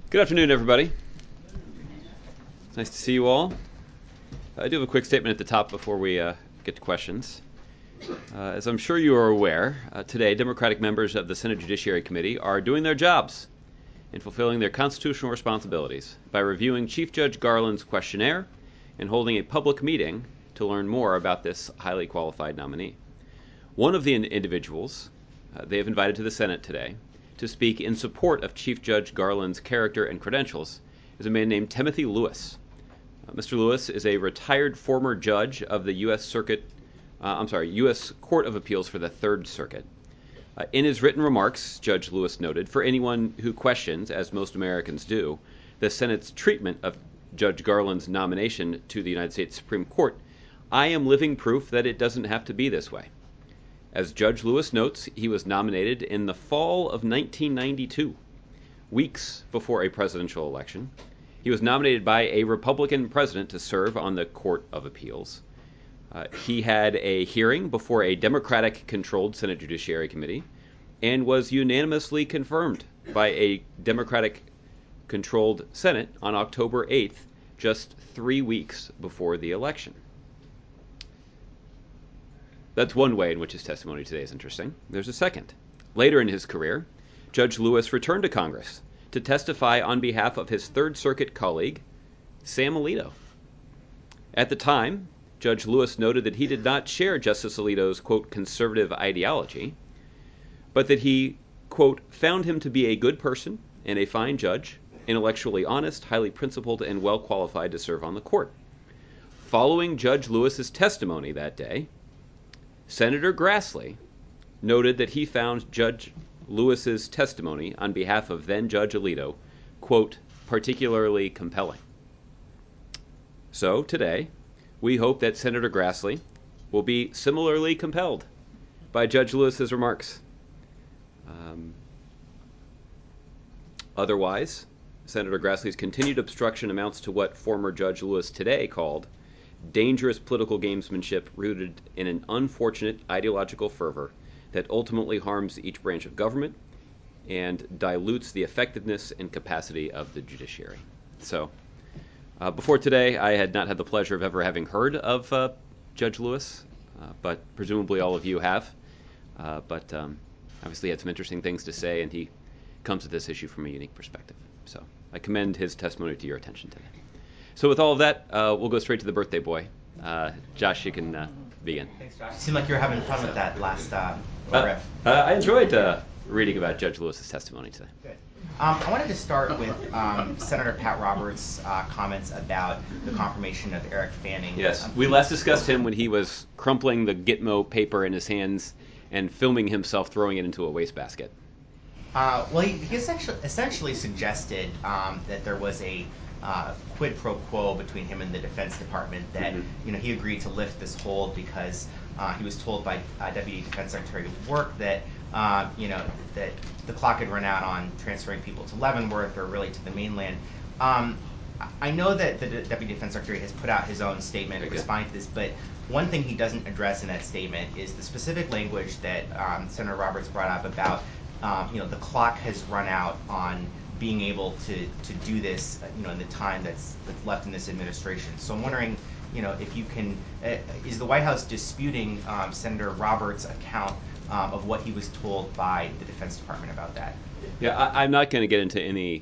Good afternoon, everybody. It's nice to see you all. I do have a quick statement at the top before we get to questions. As I'm sure you are aware, today Democratic members of the Senate Judiciary Committee are doing their jobs and fulfilling their constitutional responsibilities by reviewing Chief Judge Garland's questionnaire and holding a public meeting to learn more about this highly qualified nominee. One of the individuals they have invited to the Senate today to speak in support of Chief Judge Garland's character and credentials is a man named Timothy Lewis. Mr. Lewis is a retired former judge of the U.S. U.S. Court of Appeals for the Third Circuit. In his written remarks, Judge Lewis noted, for anyone who questions, as most Americans do, the Senate's treatment of Judge Garland's nomination to the United States Supreme Court, I am living proof that it doesn't have to be this way. As Judge Lewis notes, he was nominated in the fall of 1992, weeks before a presidential election. He was nominated by a Republican president to serve on the Court of Appeals. He had a hearing before a Democratic-controlled Senate Judiciary Committee and was unanimously confirmed by a Democratic-controlled Senate on October 8th, just 3 weeks before the election. That's one way in which his testimony today is interesting. There's a second. Later in his career, Judge Lewis returned to Congress to testify on behalf of his Third Circuit colleague, Sam Alito. At the time, Judge Lewis noted that he did not share Justice Alito's, quote, conservative ideology, but that he, quote, found him to be a good person and a fine judge, intellectually honest, highly principled, and well qualified to serve on the court. Following Judge Lewis's testimony that day, Senator Grassley noted that he found Judge Lewis's testimony on behalf of then Judge Alito, quote, particularly compelling. So today, we hope that Senator Grassley will be similarly compelled by Judge Lewis's remarks. Otherwise, Senator Grassley's continued obstruction amounts to what former Judge Lewis today called dangerous political gamesmanship rooted in an unfortunate ideological fervor that ultimately harms each branch of government and dilutes the effectiveness and capacity of the judiciary. So, before today, I had not had the pleasure of ever having heard of Judge Lewis, but presumably all of you have. But obviously he had some interesting things to say, and he comes at this issue from a unique perspective. So I commend his testimony to your attention today. So with all of that, we'll go straight to the birthday boy. Josh, you can begin. Thanks, Josh. You seemed like you were having fun with that last riff. I enjoyed reading about Judge Lewis's testimony today. Good. I wanted to start with Senator Pat Roberts' comments about the confirmation of Eric Fanning. Yes, we last discussed him when he was crumpling the Gitmo paper in his hands and filming himself throwing it into a wastebasket. Well, he essentially suggested that there was a quid pro quo between him and the Defense Department, that he agreed to lift this hold because he was told by Deputy Defense Secretary Work that that the clock had run out on transferring people to Leavenworth or really to the mainland. I know that the Deputy Defense Secretary has put out his own statement responding to this, but one thing he doesn't address in that statement is the specific language that Senator Roberts brought up about the clock has run out on being able to do this, in the time that's left in this administration. So I'm wondering, if you can, is the White House disputing Senator Roberts' account of what he was told by the Defense Department about that? Yeah, I'm not going to get into any.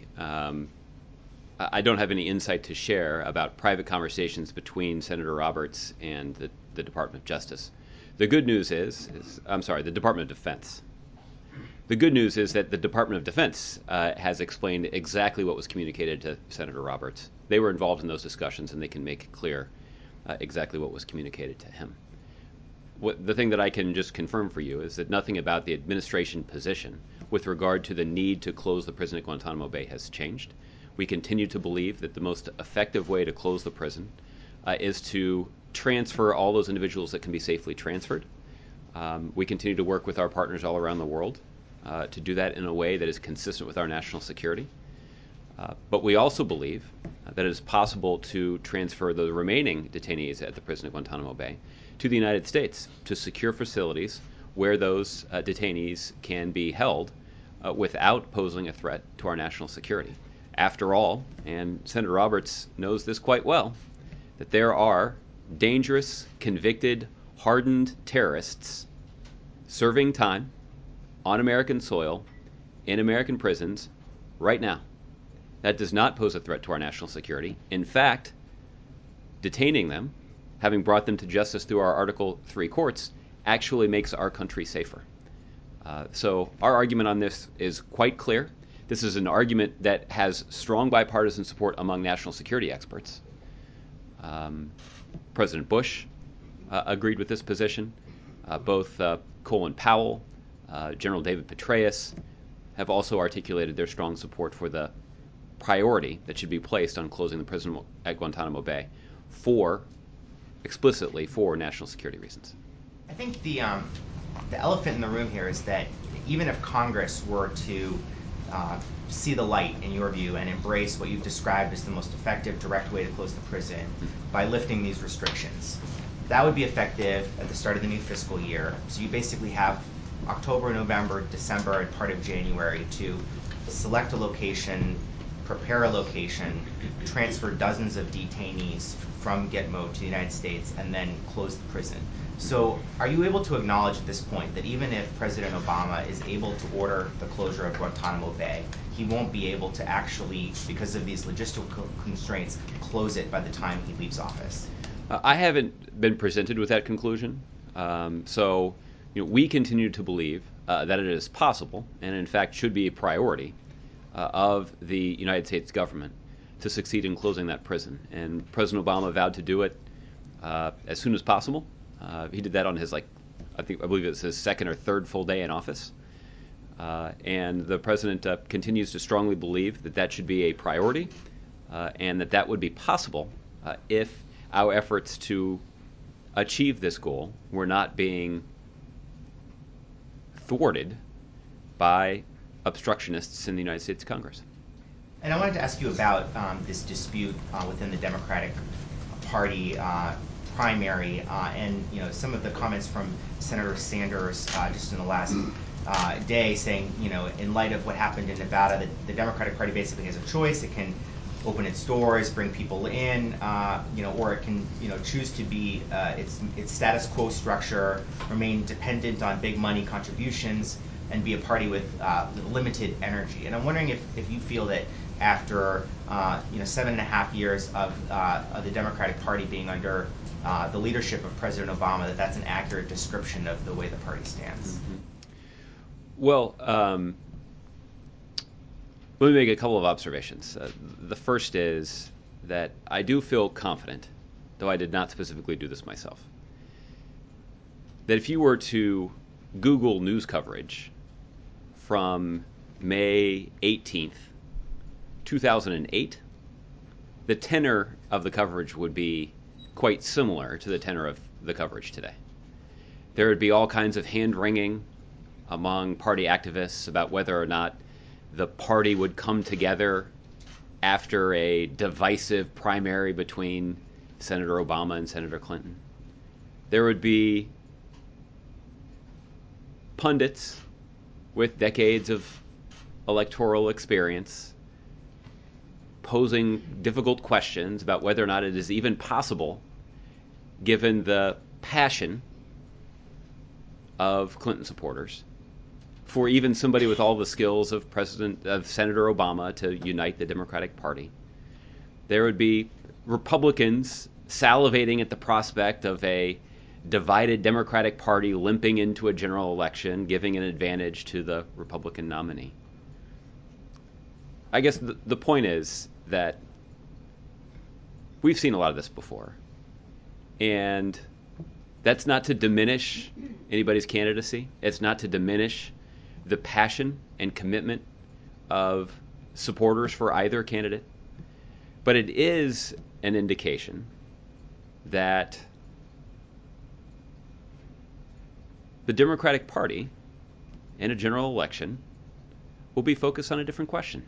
I don't have any insight to share about private conversations between Senator Roberts and the Department of Justice. The good news is the Department of Defense. The good news is that the Department of Defense has explained exactly what was communicated to Senator Roberts. They were involved in those discussions, and they can make clear exactly what was communicated to him. The thing that I can just confirm for you is that nothing about the administration position with regard to the need to close the prison at Guantanamo Bay has changed. We continue to believe that the most effective way to close the prison is to transfer all those individuals that can be safely transferred. We continue to work with our partners all around the world to do that in a way that is consistent with our national security. But we also believe that it is possible to transfer the remaining detainees at the prison at Guantanamo Bay to the United States to secure facilities where those detainees can be held without posing a threat to our national security. After all, and Senator Roberts knows this quite well, that there are dangerous, convicted, hardened terrorists serving time on American soil in American prisons right now. That does not pose a threat to our national security. In fact, detaining them, having brought them to justice through our Article 3 courts, actually makes our country safer. So our argument on this is quite clear. This is an argument that has strong bipartisan support among national security experts. President Bush agreed with this position. Both Colin Powell, General David Petraeus have also articulated their strong support for the priority that should be placed on closing the prison at Guantanamo Bay explicitly for national security reasons. I think the elephant in the room here is that even if Congress were to see the light, in your view, and embrace what you've described as the most effective, direct way to close the prison by lifting these restrictions, that would be effective at the start of the new fiscal year. So you basically have October, November, December, and part of January to select a location, prepare a location, transfer dozens of detainees from Gitmo to the United States, and then close the prison. So are you able to acknowledge at this point that even if President Obama is able to order the closure of Guantanamo Bay, he won't be able to actually, because of these logistical constraints, close it by the time he leaves office? I haven't been presented with that conclusion. So we continue to believe that it is possible, and in fact should be a priority, of the United States government to succeed in closing that prison. And President Obama vowed to do it as soon as possible. He did that on his, I believe it's his second or third full day in office. And the president continues to strongly believe that that should be a priority, and that would be possible if our efforts to achieve this goal were not being thwarted by obstructionists in the United States Congress. And I wanted to ask you about this dispute within the Democratic Party primary, and some of the comments from Senator Sanders just in the last day, saying, in light of what happened in Nevada, the Democratic Party basically has a choice. It can open its doors, bring people in, or it can, choose to be its status quo structure, remain dependent on big money contributions, and be a party with limited energy. And I'm wondering if you feel that after 7.5 years of the Democratic Party being under the leadership of President Obama, that's an accurate description of the way the party stands. Mm-hmm. Well, let me make a couple of observations. The first is that I do feel confident, though I did not specifically do this myself, that if you were to Google news coverage from May 18th, 2008, the tenor of the coverage would be quite similar to the tenor of the coverage today. There would be all kinds of hand-wringing among party activists about whether or not the party would come together after a divisive primary between Senator Obama and Senator Clinton. There would be pundits with decades of electoral experience posing difficult questions about whether or not it is even possible, given the passion of Clinton supporters, for even somebody with all the skills of Senator Obama to unite the Democratic Party. There would be Republicans salivating at the prospect of a divided Democratic Party limping into a general election, giving an advantage to the Republican nominee. I guess the point is that we've seen a lot of this before. And that's not to diminish anybody's candidacy. It's not to diminish the passion and commitment of supporters for either candidate. But it is an indication that the Democratic Party in a general election will be focused on a different question.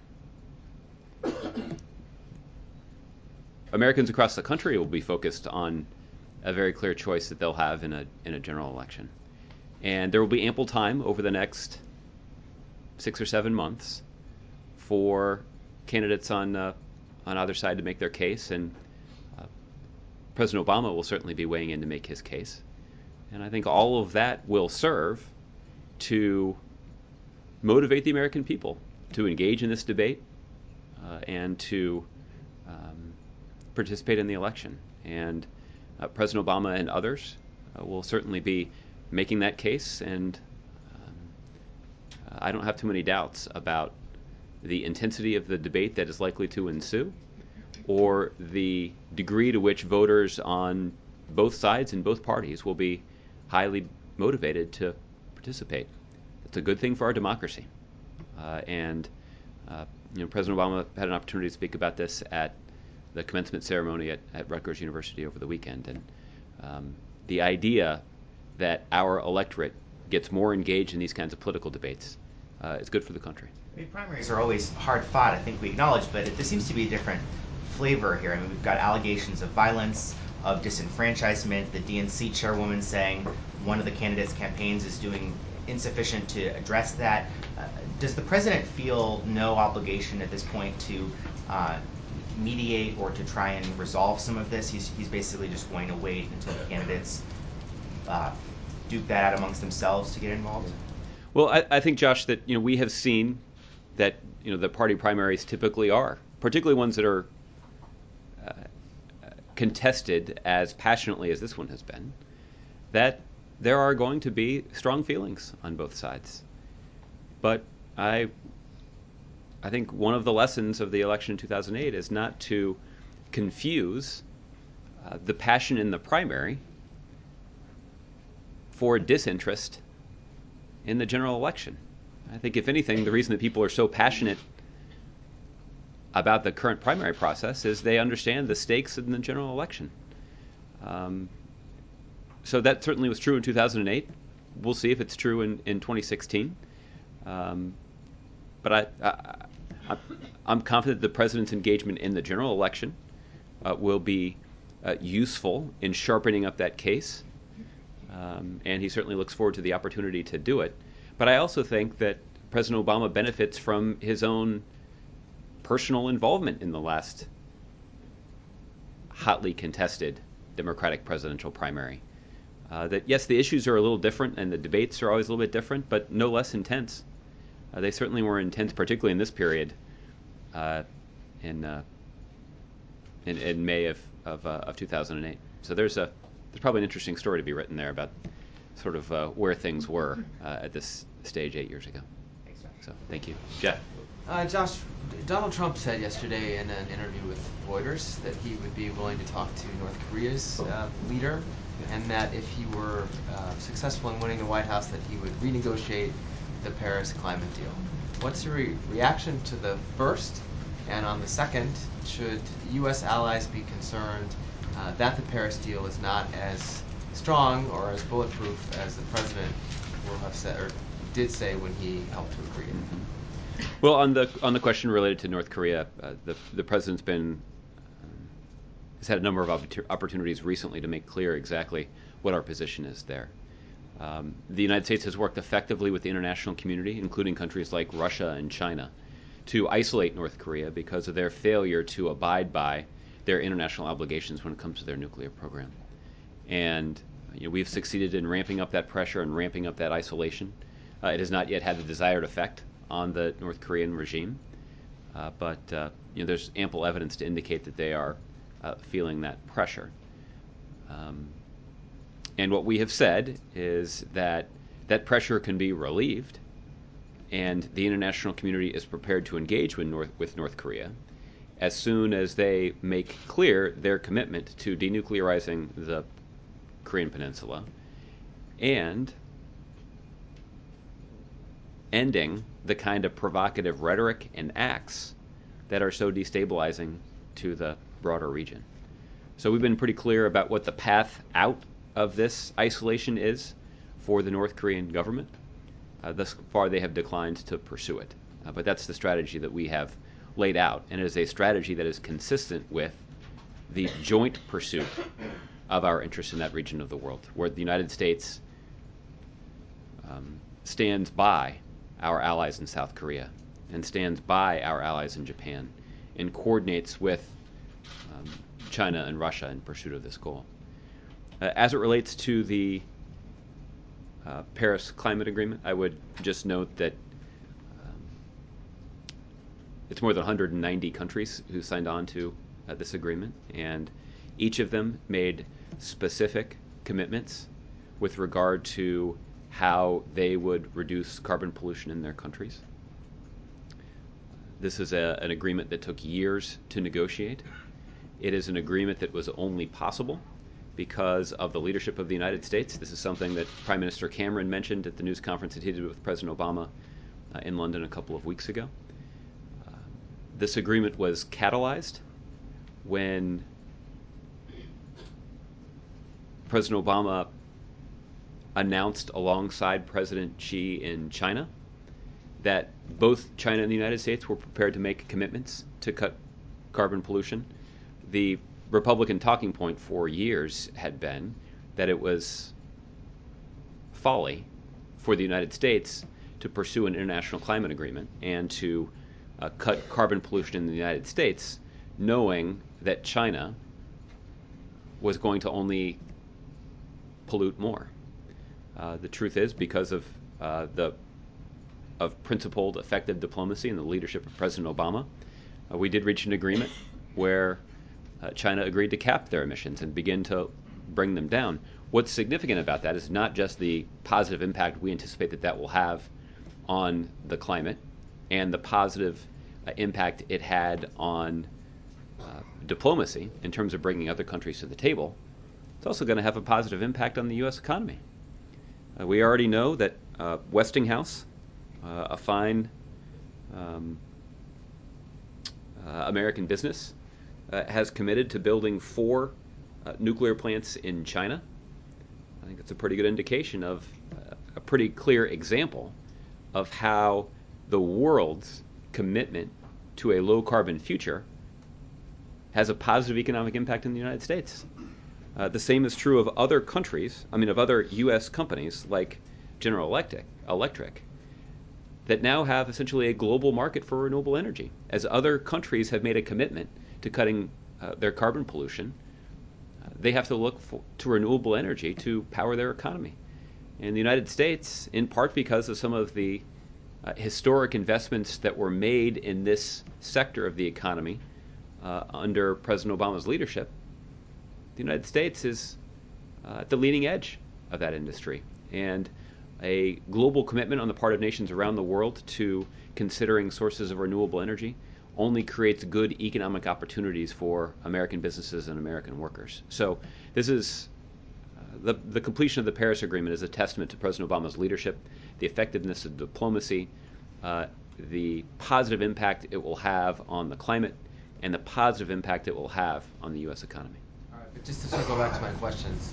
Americans across the country will be focused on a very clear choice that they'll have in a general election. And there will be ample time over the next 6 or 7 months for candidates on either side to make their case, and President Obama will certainly be weighing in to make his case. And I think all of that will serve to motivate the American people to engage in this debate and to participate in the election. And President Obama and others will certainly be making that case, and I don't have too many doubts about the intensity of the debate that is likely to ensue, or the degree to which voters on both sides and both parties will be highly motivated to participate. It's a good thing for our democracy. And President Obama had an opportunity to speak about this at the commencement ceremony at Rutgers University over the weekend. And the idea that our electorate gets more engaged in these kinds of political debates is good for the country. I mean, primaries are always hard fought, I think we acknowledge, but there seems to be a different flavor here. I mean, we've got allegations of violence, of disenfranchisement, the DNC chairwoman saying one of the candidates' campaigns is doing insufficient to address that. Does the president feel no obligation at this point to mediate or to try and resolve some of this? He's basically just going to wait until the candidates duke that out amongst themselves to get involved? Well, I think, Josh, that we have seen that the party primaries typically are, particularly ones that are contested as passionately as this one has been, that there are going to be strong feelings on both sides. But I think one of the lessons of the election in 2008 is not to confuse the passion in the primary for disinterest in the general election. I think, if anything, the reason that people are so passionate about the current primary process is they understand the stakes in the general election. So that certainly was true in 2008. We'll see if it's true in 2016. But I'm confident the president's engagement in the general election will be useful in sharpening up that case. And he certainly looks forward to the opportunity to do it. But I also think that President Obama benefits from his own personal involvement in the last hotly contested Democratic presidential primary. That, yes, the issues are a little different and the debates are always a little bit different, but no less intense. They certainly were intense, particularly in this period in May of 2008. So there's probably an interesting story to be written there about sort of where things were at this stage 8 years ago. Thanks, Josh. So thank you. Jeff? Josh, Donald Trump said yesterday in an interview with Reuters that he would be willing to talk to North Korea's leader, and that if he were successful in winning the White House, that he would renegotiate the Paris climate deal. What's your reaction to the first? And on the second, should U.S. allies be concerned that the Paris deal is not as strong or as bulletproof as the president will have said or did say when he helped to agree? Well, on the question related to North Korea, the president's has had a number of opportunities recently to make clear exactly what our position is there. The United States has worked effectively with the international community, including countries like Russia and China, to isolate North Korea because of their failure to abide by their international obligations when it comes to their nuclear program. And we've succeeded in ramping up that pressure and ramping up that isolation. It has not yet had the desired effect on the North Korean regime, but there's ample evidence to indicate that they are feeling that pressure. And what we have said is that that pressure can be relieved, and the international community is prepared to engage with North Korea as soon as they make clear their commitment to denuclearizing the Korean Peninsula and ending the kind of provocative rhetoric and acts that are so destabilizing to the broader region. So we've been pretty clear about what the path out of this isolation is for the North Korean government. Thus far, they have declined to pursue it. But that's the strategy that we have laid out, and it is a strategy that is consistent with the joint pursuit of our interests in that region of the world, where the United States stands by our allies in South Korea and stands by our allies in Japan and coordinates with China and Russia in pursuit of this goal. As it relates to the Paris Climate Agreement, I would just note that it's more than 190 countries who signed on to this agreement, and each of them made specific commitments with regard to how they would reduce carbon pollution in their countries. This is an agreement that took years to negotiate. It is an agreement that was only possible because of the leadership of the United States. This is something that Prime Minister Cameron mentioned at the news conference that he did with President Obama in London a couple of weeks ago. This agreement was catalyzed when President Obama announced alongside President Xi in China that both China and the United States were prepared to make commitments to cut carbon pollution. The Republican talking point for years had been that it was folly for the United States to pursue an international climate agreement and to cut carbon pollution in the United States, knowing that China was going to only pollute more. The truth is, because of principled, effective diplomacy and the leadership of President Obama, we did reach an agreement where China agreed to cap their emissions and begin to bring them down. What's significant about that is not just the positive impact we anticipate that will have on the climate and the positive impact it had on diplomacy in terms of bringing other countries to the table. It's also going to have a positive impact on the U.S. economy. We already know that Westinghouse, a fine American business, has committed to building 4 nuclear plants in China. I think it's a pretty good indication of a pretty clear example of how the world's commitment to a low-carbon future has a positive economic impact in the United States. The same is true of other countries, of other U.S. companies like General Electric, that now have essentially a global market for renewable energy. As other countries have made a commitment to cutting their carbon pollution, they have to look to renewable energy to power their economy. In the United States, in part because of some of the historic investments that were made in this sector of the economy under President Obama's leadership, the United States is at the leading edge of that industry. And a global commitment on the part of nations around the world to considering sources of renewable energy only creates good economic opportunities for American businesses and American workers. So this is the completion of the Paris Agreement is a testament to President Obama's leadership, the effectiveness of diplomacy, the positive impact it will have on the climate, and the positive impact it will have on the U.S. economy. All right, but just to circle back to my questions,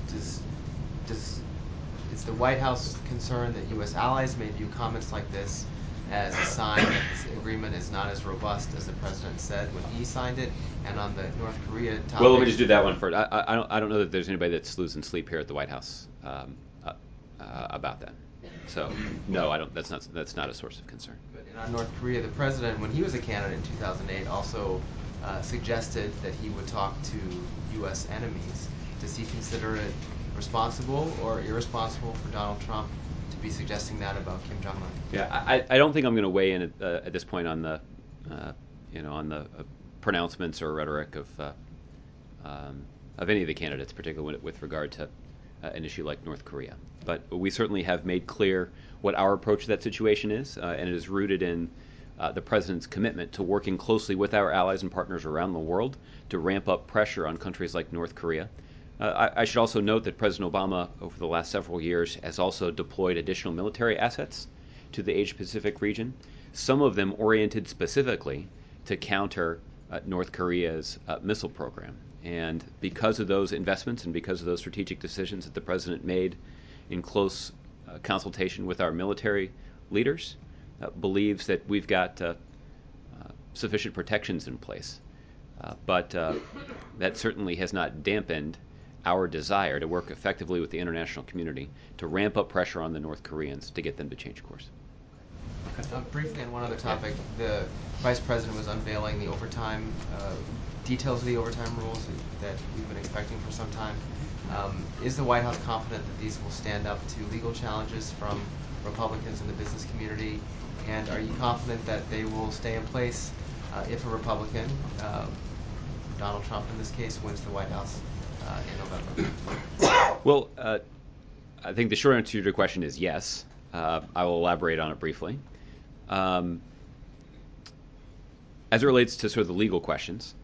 is the White House concerned that U.S. allies may view comments like this as a sign that this agreement is not as robust as the president said when he signed it? And on the North Korea topic... Well, let me just do that one first. I don't know that there's anybody that's losing sleep here at the White House about that. So, no, I don't. That's not a source of concern. Good. And on North Korea, the president, when he was a candidate in 2008, also suggested that he would talk to U.S. enemies. Does he consider it responsible or irresponsible for Donald Trump to be suggesting that about Kim Jong-un? Yeah, I don't think I'm going to weigh in at this point on the pronouncements or rhetoric of any of the candidates, particularly with regard to an issue like North Korea. But we certainly have made clear what our approach to that situation is, and it is rooted in the president's commitment to working closely with our allies and partners around the world to ramp up pressure on countries like North Korea. I should also note that President Obama, over the last several years, has also deployed additional military assets to the Asia-Pacific region, some of them oriented specifically to counter North Korea's missile program. And because of those investments and because of those strategic decisions that the president made in close consultation with our military leaders, believes that we've got sufficient protections in place. But that certainly has not dampened our desire to work effectively with the international community to ramp up pressure on the North Koreans to get them to change course. Briefly on one other topic, the Vice President was unveiling the overtime, details of the overtime rules that we've been expecting for some time. Is the White House confident that these will stand up to legal challenges from Republicans in the business community? And are you confident that they will stay in place if a Republican, Donald Trump in this case, wins the White House in November? Well, I think the short answer to your question is yes. I will elaborate on it briefly. As it relates to sort of the legal questions,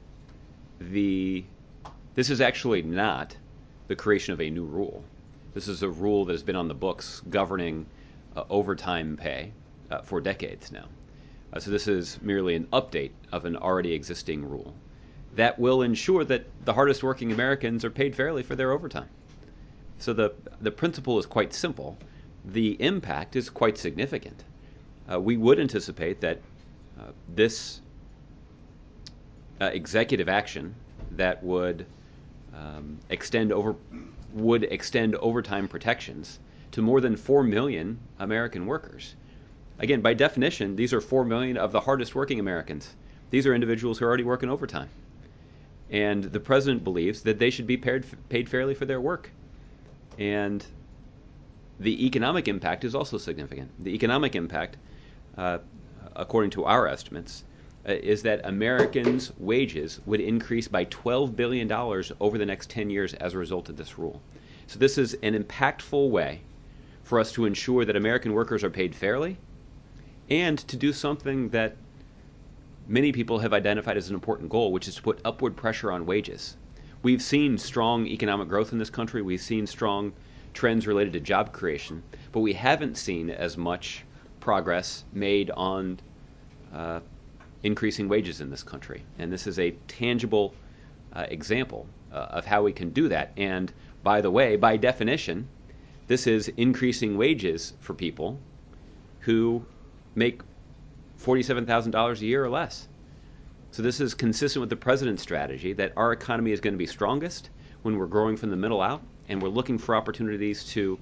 this is actually not the creation of a new rule. This is a rule that has been on the books governing overtime pay for decades now. So this is merely an update of an already existing rule that will ensure that the hardest working Americans are paid fairly for their overtime. So the principle is quite simple. The impact is quite significant. We would anticipate that this executive action that would extend overtime protections to more than 4 million American workers. Again, by definition, these are 4 million of the hardest working Americans. These are individuals who are already working overtime. And the president believes that they should be paid fairly for their work. And the economic impact is also significant. The economic impact, according to our estimates, is that Americans' wages would increase by $12 billion over the next 10 years as a result of this rule. So this is an impactful way for us to ensure that American workers are paid fairly and to do something that many people have identified as an important goal, which is to put upward pressure on wages. We've seen strong economic growth in this country. We've seen strong trends related to job creation, but we haven't seen as much progress made on increasing wages in this country. And this is a tangible example of how we can do that. And by the way, by definition, this is increasing wages for people who make $47,000 a year or less. So this is consistent with the president's strategy that our economy is going to be strongest when we're growing from the middle out, and we're looking for opportunities to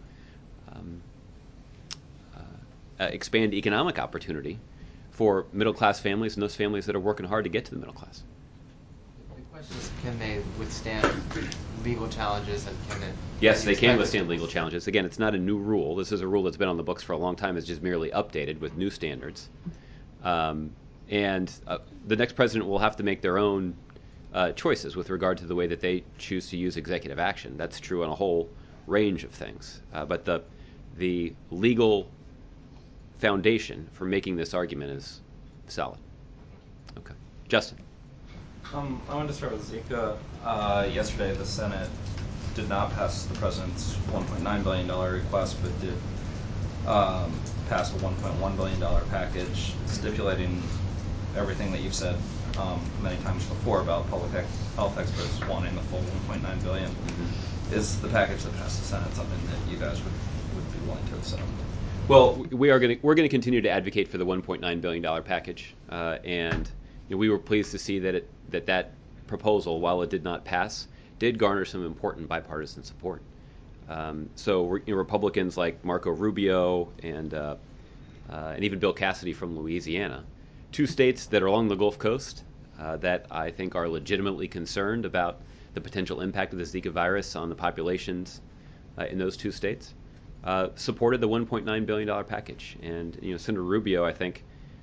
expand economic opportunity for middle-class families and those families that are working hard to get to the middle class. The question is, can they withstand legal challenges, and can it... Yes, they can withstand legal challenges. Again, it's not a new rule. This is a rule that's been on the books for a long time. It's just merely updated with new standards. And the next president will have to make their own choices with regard to the way that they choose to use executive action. That's true on a whole range of things. But the legal foundation for making this argument is solid. Okay. Justin. I wanted to start with Zika. Yesterday, the Senate did not pass the president's $1.9 billion request, but did pass a $1.1 billion package stipulating everything that you've said many times before about public health experts wanting the full $1.9 billion. Mm-hmm. Is the package that passed the Senate something that you guys would be willing to accept? Well, we're going to continue to advocate for the $1.9 billion package, and we were pleased to see that proposal, while it did not pass, did garner some important bipartisan support. So Republicans like Marco Rubio and even Bill Cassidy from Louisiana, two states that are along the Gulf Coast that I think are legitimately concerned about the potential impact of the Zika virus on the populations in those two states, supported the $1.9 billion package. And Senator Rubio, I think,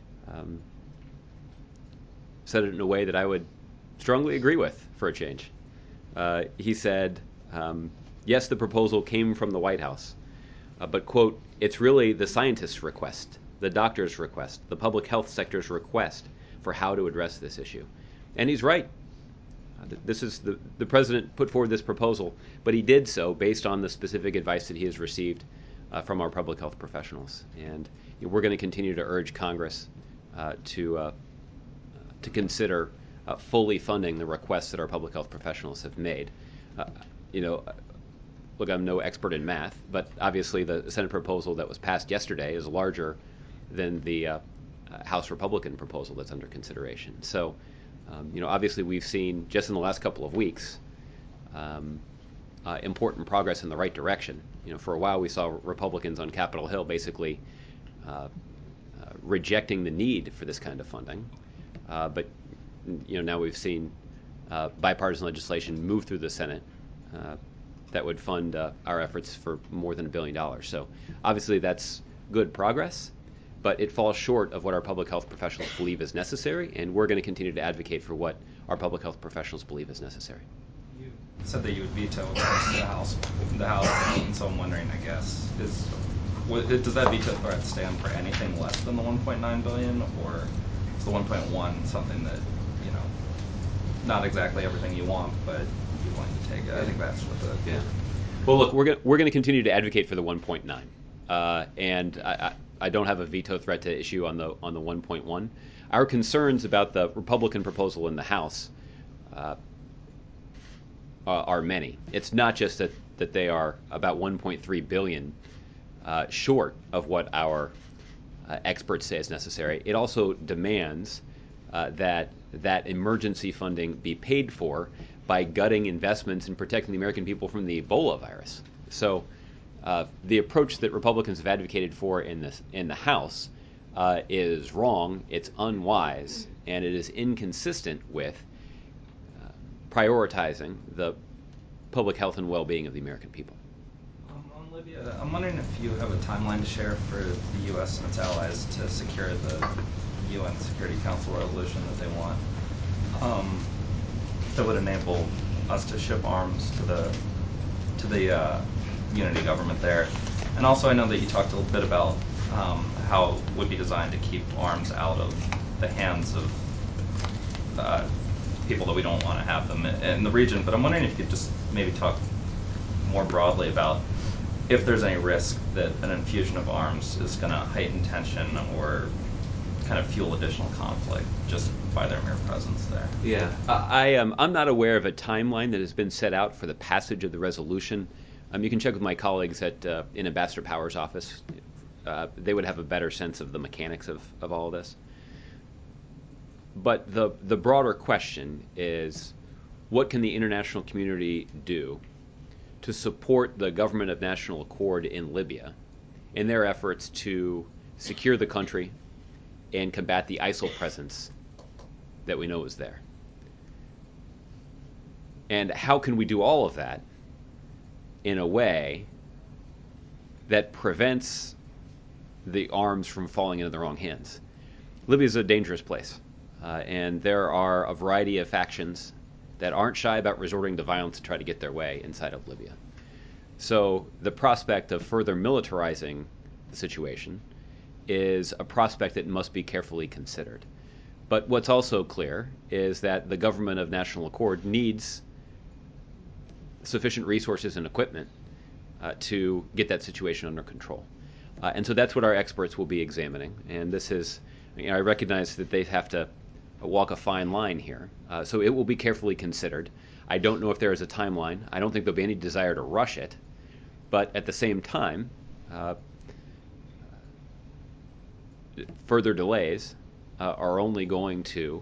said it in a way that I would strongly agree with for a change. He said, yes, the proposal came from the White House, but, quote, it's really the scientists' request, the doctors' request, the public health sector's request for how to address this issue. And he's right. This is the president put forward this proposal, but he did so based on the specific advice that he has received from our public health professionals. And we're going to continue to urge Congress to consider fully funding the requests that our public health professionals have made. Look, I'm no expert in math, but obviously the Senate proposal that was passed yesterday is larger than the House Republican proposal that's under consideration. So, obviously we've seen just in the last couple of weeks important progress in the right direction. For a while we saw Republicans on Capitol Hill basically rejecting the need for this kind of funding, but now we've seen bipartisan legislation move through the Senate that would fund our efforts for more than $1 billion. So obviously that's good progress, but it falls short of what our public health professionals believe is necessary, and we're going to continue to advocate for what our public health professionals believe is necessary. You said that you would veto the House bill, and so I'm wondering, I guess, does that veto threat stand for anything less than the 1.9 billion, or is the 1.1 something that, not exactly everything you want, but you're willing to take it? I think that's what the... Yeah. Well, look, we're going to continue to advocate for the 1.9, and I don't have a veto threat to issue on the 1.1. Our concerns about the Republican proposal in the House are many. It's not just that they are about 1.3 billion short of what our experts say is necessary. It also demands that emergency funding be paid for by gutting investments in protecting the American people from the Ebola virus. So the approach that Republicans have advocated for in the House is wrong, it's unwise, and it is inconsistent with prioritizing the public health and well-being of the American people. On Libya, I'm wondering if you have a timeline to share for the U.S. and its allies to secure the UN Security Council resolution that they want, that would enable us to ship arms to the unity government there. And also, I know that you talked a little bit about how it would be designed to keep arms out of the hands of people that we don't want to have them in the region. But I'm wondering if you could just maybe talk more broadly about if there's any risk that an infusion of arms is going to heighten tension or kind of fuel additional conflict just by their mere presence there. Yeah, I'm not aware of a timeline that has been set out for the passage of the resolution. You can check with my colleagues in Ambassador Power's office. They would have a better sense of the mechanics of all of this. But the broader question is, what can the international community do to support the government of national accord in Libya in their efforts to secure the country and combat the ISIL presence that we know is there? And how can we do all of that in a way that prevents the arms from falling into the wrong hands? Libya is a dangerous place, and there are a variety of factions that aren't shy about resorting to violence to try to get their way inside of Libya. So the prospect of further militarizing the situation is a prospect that must be carefully considered. But what's also clear is that the government of national accord needs sufficient resources and equipment to get that situation under control. And so that's what our experts will be examining. And this is, I recognize that they have to walk a fine line here. So it will be carefully considered. I don't know if there is a timeline. I don't think there'll be any desire to rush it. But at the same time, further delays are only going to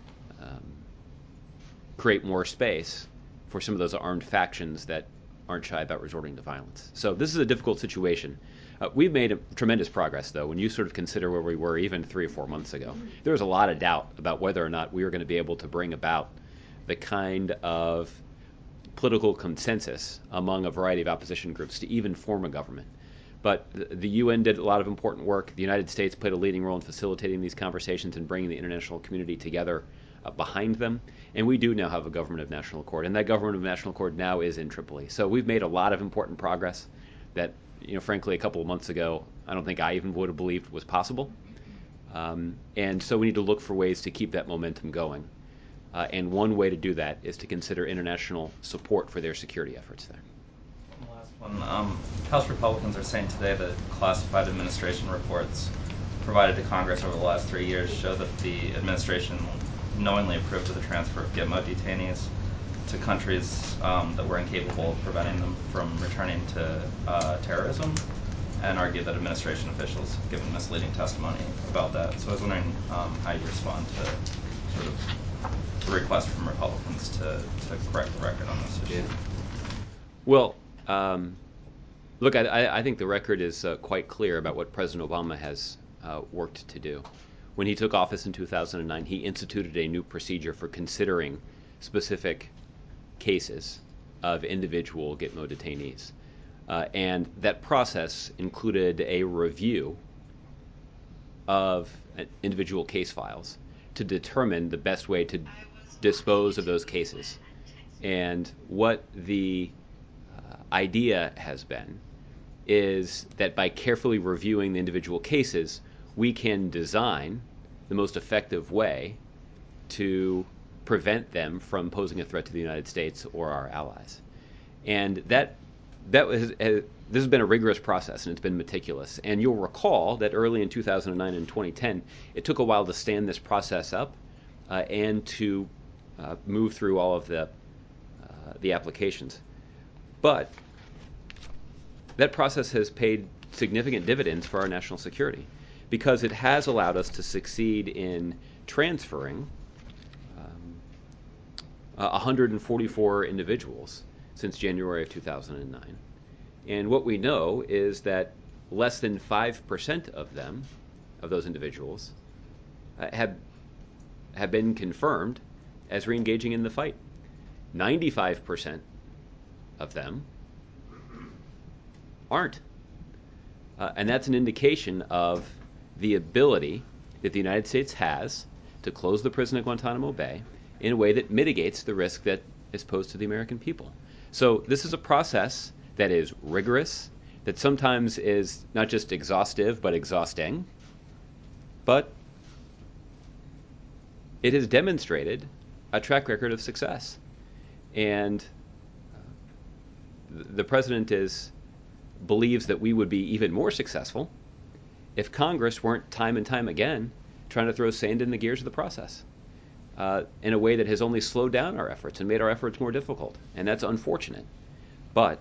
create more space for some of those armed factions that aren't shy about resorting to violence. So this is a difficult situation. We've made tremendous progress, though, when you sort of consider where we were even 3 or 4 months ago. There was a lot of doubt about whether or not we were going to be able to bring about the kind of political consensus among a variety of opposition groups to even form a government. But the UN did a lot of important work. The United States played a leading role in facilitating these conversations and bringing the international community together behind them. And we do now have a government of national accord. And that government of national accord now is in Tripoli. So we've made a lot of important progress that, frankly, a couple of months ago, I don't think I even would have believed was possible. And so we need to look for ways to keep that momentum going. And one way to do that is to consider international support for their security efforts there. The last one. House Republicans are saying today that classified administration reports provided to Congress over the last 3 years show that the administration knowingly approved of the transfer of Gitmo detainees to countries that were incapable of preventing them from returning to terrorism, and argue that administration officials have given misleading testimony about that. So I was wondering how you respond to sort of the request from Republicans to correct the record on this issue. Yeah. Well, look, I think the record is quite clear about what President Obama has worked to do. When he took office in 2009, he instituted a new procedure for considering specific cases of individual Gitmo detainees. And that process included a review of individual case files to determine the best way to dispose of those cases. And what the idea has been is that by carefully reviewing the individual cases, we can design the most effective way to prevent them from posing a threat to the United States or our allies. And this has been a rigorous process, and it's been meticulous. And you'll recall that early in 2009 and 2010, it took a while to stand this process up and to move through all of the applications. But that process has paid significant dividends for our national security because it has allowed us to succeed in transferring 144 individuals since January of 2009. And what we know is that less than 5% of them, of those individuals, have been confirmed as re-engaging in the fight. 95% of them aren't. And that's an indication of the ability that the United States has to close the prison at Guantanamo Bay in a way that mitigates the risk that is posed to the American people. So this is a process that is rigorous, that sometimes is not just exhaustive but exhausting, but it has demonstrated a track record of success. And the president believes that we would be even more successful if Congress weren't time and time again trying to throw sand in the gears of the process in a way that has only slowed down our efforts and made our efforts more difficult. And that's unfortunate. But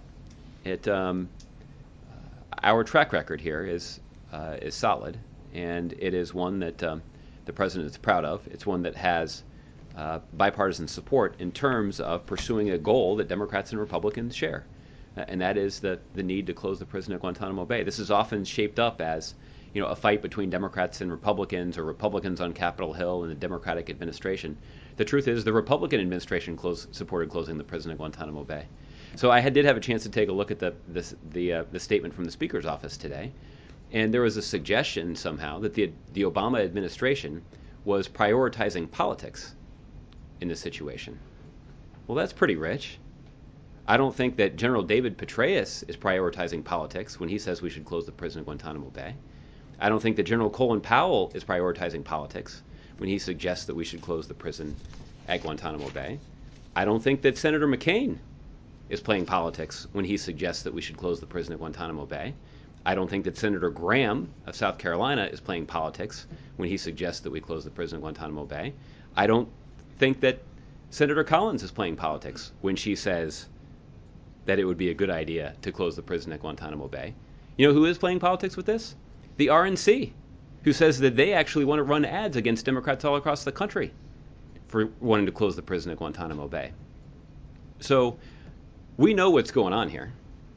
our track record here is solid, and it is one that the president is proud of. It's one that has bipartisan support in terms of pursuing a goal that Democrats and Republicans share, and that is the need to close the prison at Guantanamo Bay. This is often shaped up as a fight between Democrats and Republicans, or Republicans on Capitol Hill and the Democratic administration. The truth is the Republican administration supported closing the prison at Guantanamo Bay. So I did have a chance to take a look at the statement from the Speaker's office today, and there was a suggestion somehow that the Obama administration was prioritizing politics in this situation. Well, that's pretty rich. I don't think that General David Petraeus is prioritizing politics when he says we should close the prison at Guantanamo Bay. I don't think that General Colin Powell is prioritizing politics when he suggests that we should close the prison at Guantanamo Bay. I don't think that Senator McCain is playing politics when he suggests that we should close the prison at Guantanamo Bay. I don't think that Senator Graham of South Carolina is playing politics when he suggests that we close the prison at Guantanamo Bay. I don't think that Senator Collins is playing politics when she says that it would be a good idea to close the prison at Guantanamo Bay. You know who is playing politics with this? The RNC, who says that they actually want to run ads against Democrats all across the country for wanting to close the prison at Guantanamo Bay. So we know what's going on here.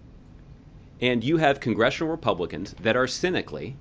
And you have congressional Republicans that are cynically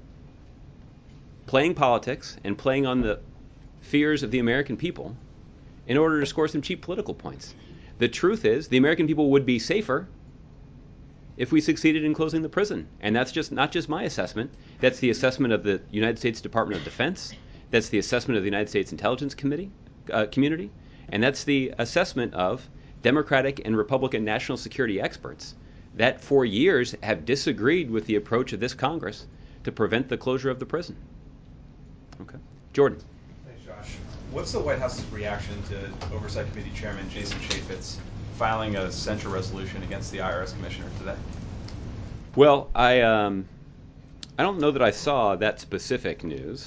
playing politics and playing on the fears of the American people in order to score some cheap political points. The truth is, the American people would be safer if we succeeded in closing the prison. And that's not just my assessment. That's the assessment of the United States Department of Defense. That's the assessment of the United States Intelligence community. And that's the assessment of Democratic and Republican national security experts that for years have disagreed with the approach of this Congress to prevent the closure of the prison. Okay. Jordan. Thanks, Josh. What's the White House's reaction to Oversight Committee Chairman Jason Chaffetz filing a censure resolution against the IRS Commissioner today? Well, I don't know that I saw that specific news.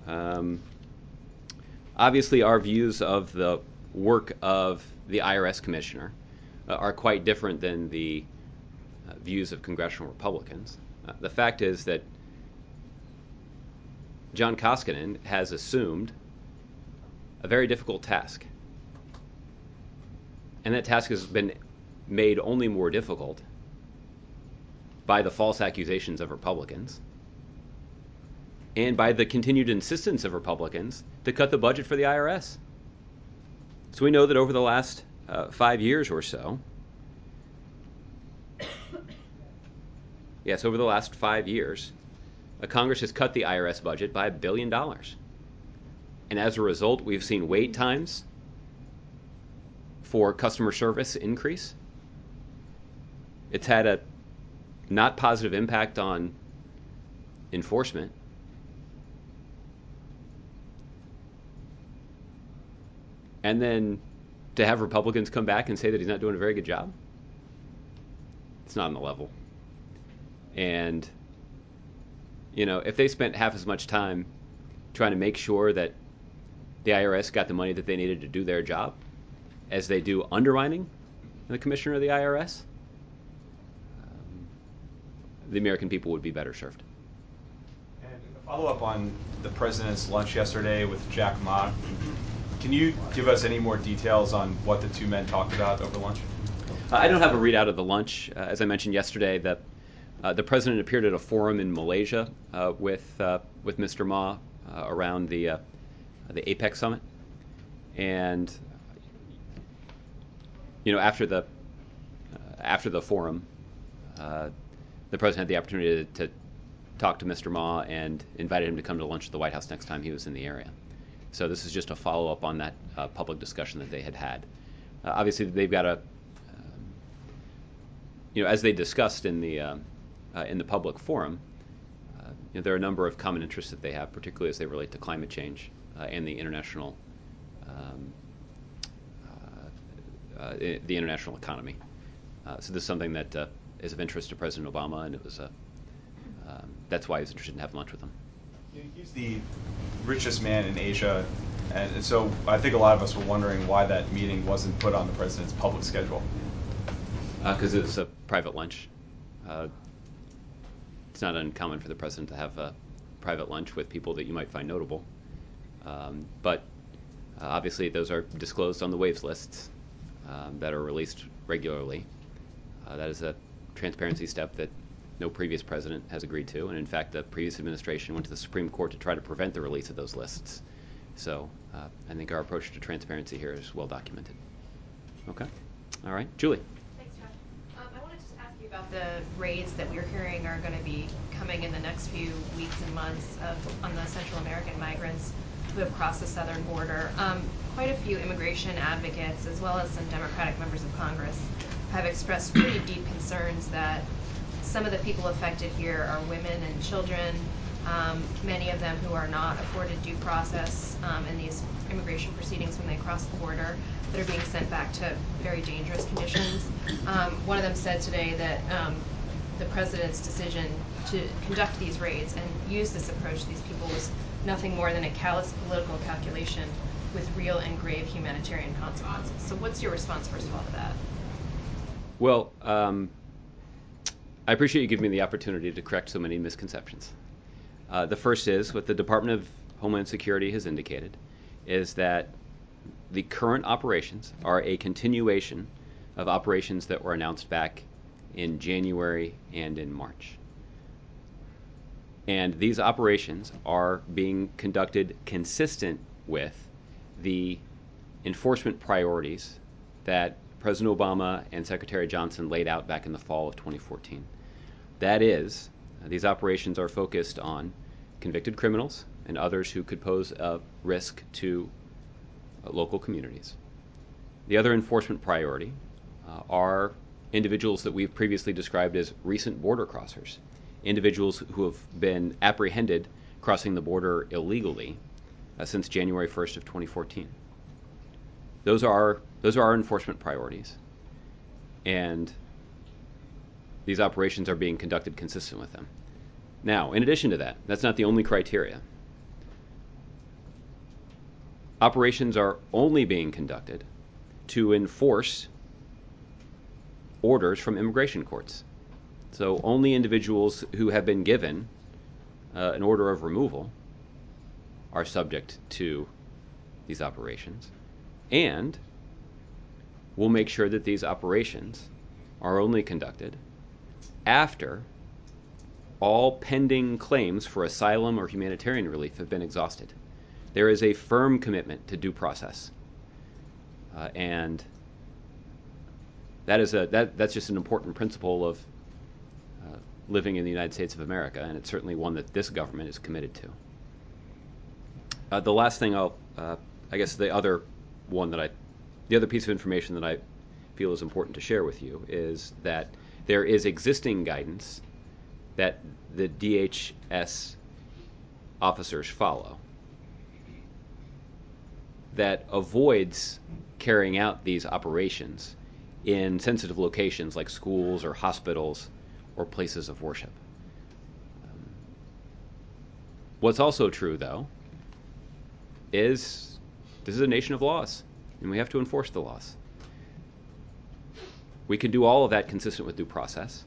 Obviously, our views of the work of the IRS Commissioner are quite different than the views of congressional Republicans. The fact is that John Koskinen has assumed a very difficult task. And that task has been made only more difficult by the false accusations of Republicans and by the continued insistence of Republicans to cut the budget for the IRS. So we know that over the last 5 years or so, over the last 5 years, Congress has cut the IRS budget by $1 billion. And as a result, we've seen wait times for customer service increase. It's had a not positive impact on enforcement. And then to have Republicans come back and say that he's not doing a very good job, it's not on the level. And, if they spent half as much time trying to make sure that the IRS got the money that they needed to do their job as they do undermining the commissioner of the IRS, the American people would be better served. And a follow-up on the president's lunch yesterday with Jack Ma. Can you give us any more details on what the two men talked about over lunch? I don't have a readout of the lunch. As I mentioned yesterday, the president appeared at a forum in Malaysia with Mr. Ma around the APEC summit, and after the forum, the president had the opportunity to talk to Mr. Ma and invited him to come to lunch at the White House next time he was in the area. So this is just a follow-up on that public discussion that they had. Obviously, they've got as they discussed in the public forum, there are a number of common interests that they have, particularly as they relate to climate change and the international economy. So this is something that is of interest to President Obama, and it was that's why he was interested in having lunch with him. He's the richest man in Asia, and so I think a lot of us were wondering why that meeting wasn't put on the president's public schedule. Because it's a private lunch. It's not uncommon for the president to have a private lunch with people that you might find notable. But obviously those are disclosed on the waves lists that are released regularly. That is a transparency step that no previous president has agreed to, and in fact the previous administration went to the Supreme Court to try to prevent the release of those lists. So I think our approach to transparency here is well documented. Okay. All right. Julie. Thanks, Josh. I wanted to ask you about the raids that we're hearing are going to be coming in the next few weeks and months on the Central American migrants who have crossed the southern border. Quite a few immigration advocates, as well as some Democratic members of Congress, have expressed pretty deep concerns that some of the people affected here are women and children, many of them who are not afforded due process in these immigration proceedings when they cross the border, that are being sent back to very dangerous conditions. One of them said today that the president's decision to conduct these raids and use this approach to these people was nothing more than a callous political calculation with real and grave humanitarian consequences. So what's your response, first of all, to that? Well, I appreciate you giving me the opportunity to correct so many misconceptions. The first is, what the Department of Homeland Security has indicated, is that the current operations are a continuation of operations that were announced back in January and in March. And these operations are being conducted consistent with the enforcement priorities that President Obama and Secretary Johnson laid out back in the fall of 2014. That is, these operations are focused on convicted criminals and others who could pose a risk to local communities. The other enforcement priority are individuals that we've previously described as recent border crossers, individuals who have been apprehended crossing the border illegally since January 1st of 2014. Those are our enforcement priorities, and these operations are being conducted consistent with them. Now, in addition to that, that's not the only criteria. Operations are only being conducted to enforce orders from immigration courts. So only individuals who have been given an order of removal are subject to these operations. And we'll make sure that these operations are only conducted after all pending claims for asylum or humanitarian relief have been exhausted. There is a firm commitment to due process. And that's just an important principle of living in the United States of America, and it's certainly one that this government is committed to. The last thing the other piece of information that I feel is important to share with you is that there is existing guidance that the DHS officers follow that avoids carrying out these operations in sensitive locations like schools or hospitals or places of worship. What's also true, though, is this is a nation of laws, and we have to enforce the laws. We can do all of that consistent with due process.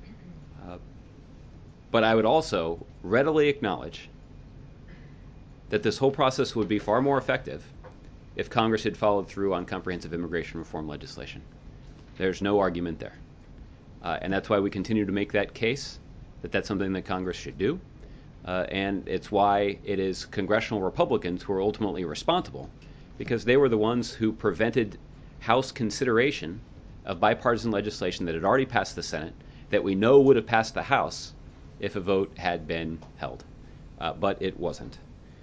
But I would also readily acknowledge that this whole process would be far more effective if Congress had followed through on comprehensive immigration reform legislation. There's no argument there. And that's why we continue to make that case, that that's something that Congress should do. And it's why it is congressional Republicans who are ultimately responsible, because they were the ones who prevented House consideration of bipartisan legislation that had already passed the Senate, that we know would have passed the House if a vote had been held. But it wasn't.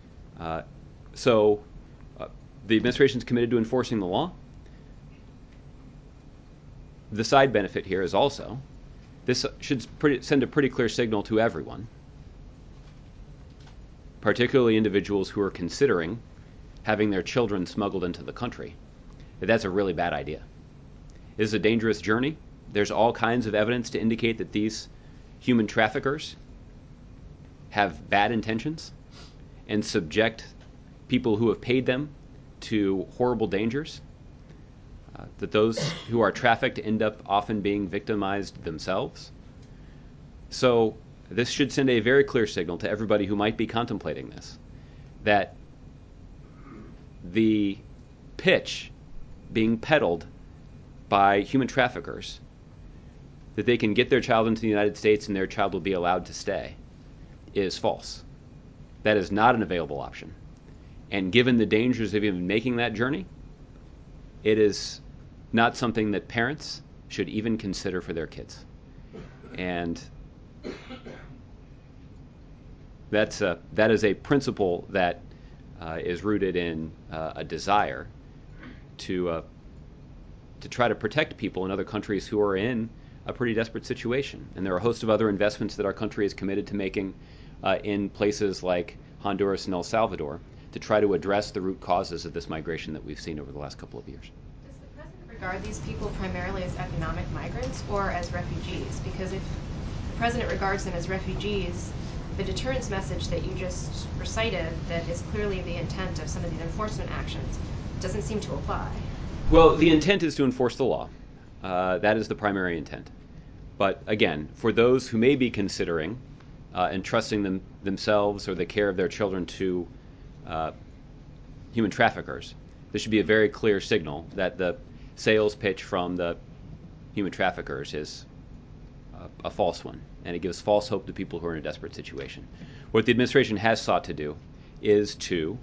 So the administration is committed to enforcing the law. The side benefit here is also, this should send a pretty clear signal to everyone, particularly individuals who are considering having their children smuggled into the country, that that's a really bad idea. It is a dangerous journey. There's all kinds of evidence to indicate that these human traffickers have bad intentions and subject people who have paid them to horrible dangers, that those who are trafficked end up often being victimized themselves. So this should send a very clear signal to everybody who might be contemplating this, that the pitch being peddled by human traffickers that they can get their child into the United States and their child will be allowed to stay is false. That is not an available option. And given the dangers of even making that journey, it is not something that parents should even consider for their kids. And that is a principle that is rooted in a desire to try to protect people in other countries who are in a pretty desperate situation. And there are a host of other investments that our country is committed to making in places like Honduras and El Salvador to try to address the root causes of this migration that we've seen over the last couple of years. Does the president regard these people primarily as economic migrants or as refugees? Because if the president regards them as refugees, the deterrence message that you just recited, that is clearly the intent of some of these enforcement actions, doesn't seem to apply. Well, the intent is to enforce the law. That is the primary intent. But again, for those who may be considering entrusting themselves or the care of their children to human traffickers, this should be a very clear signal that the sales pitch from the human traffickers is a false one, and it gives false hope to people who are in a desperate situation. What the administration has sought to do is to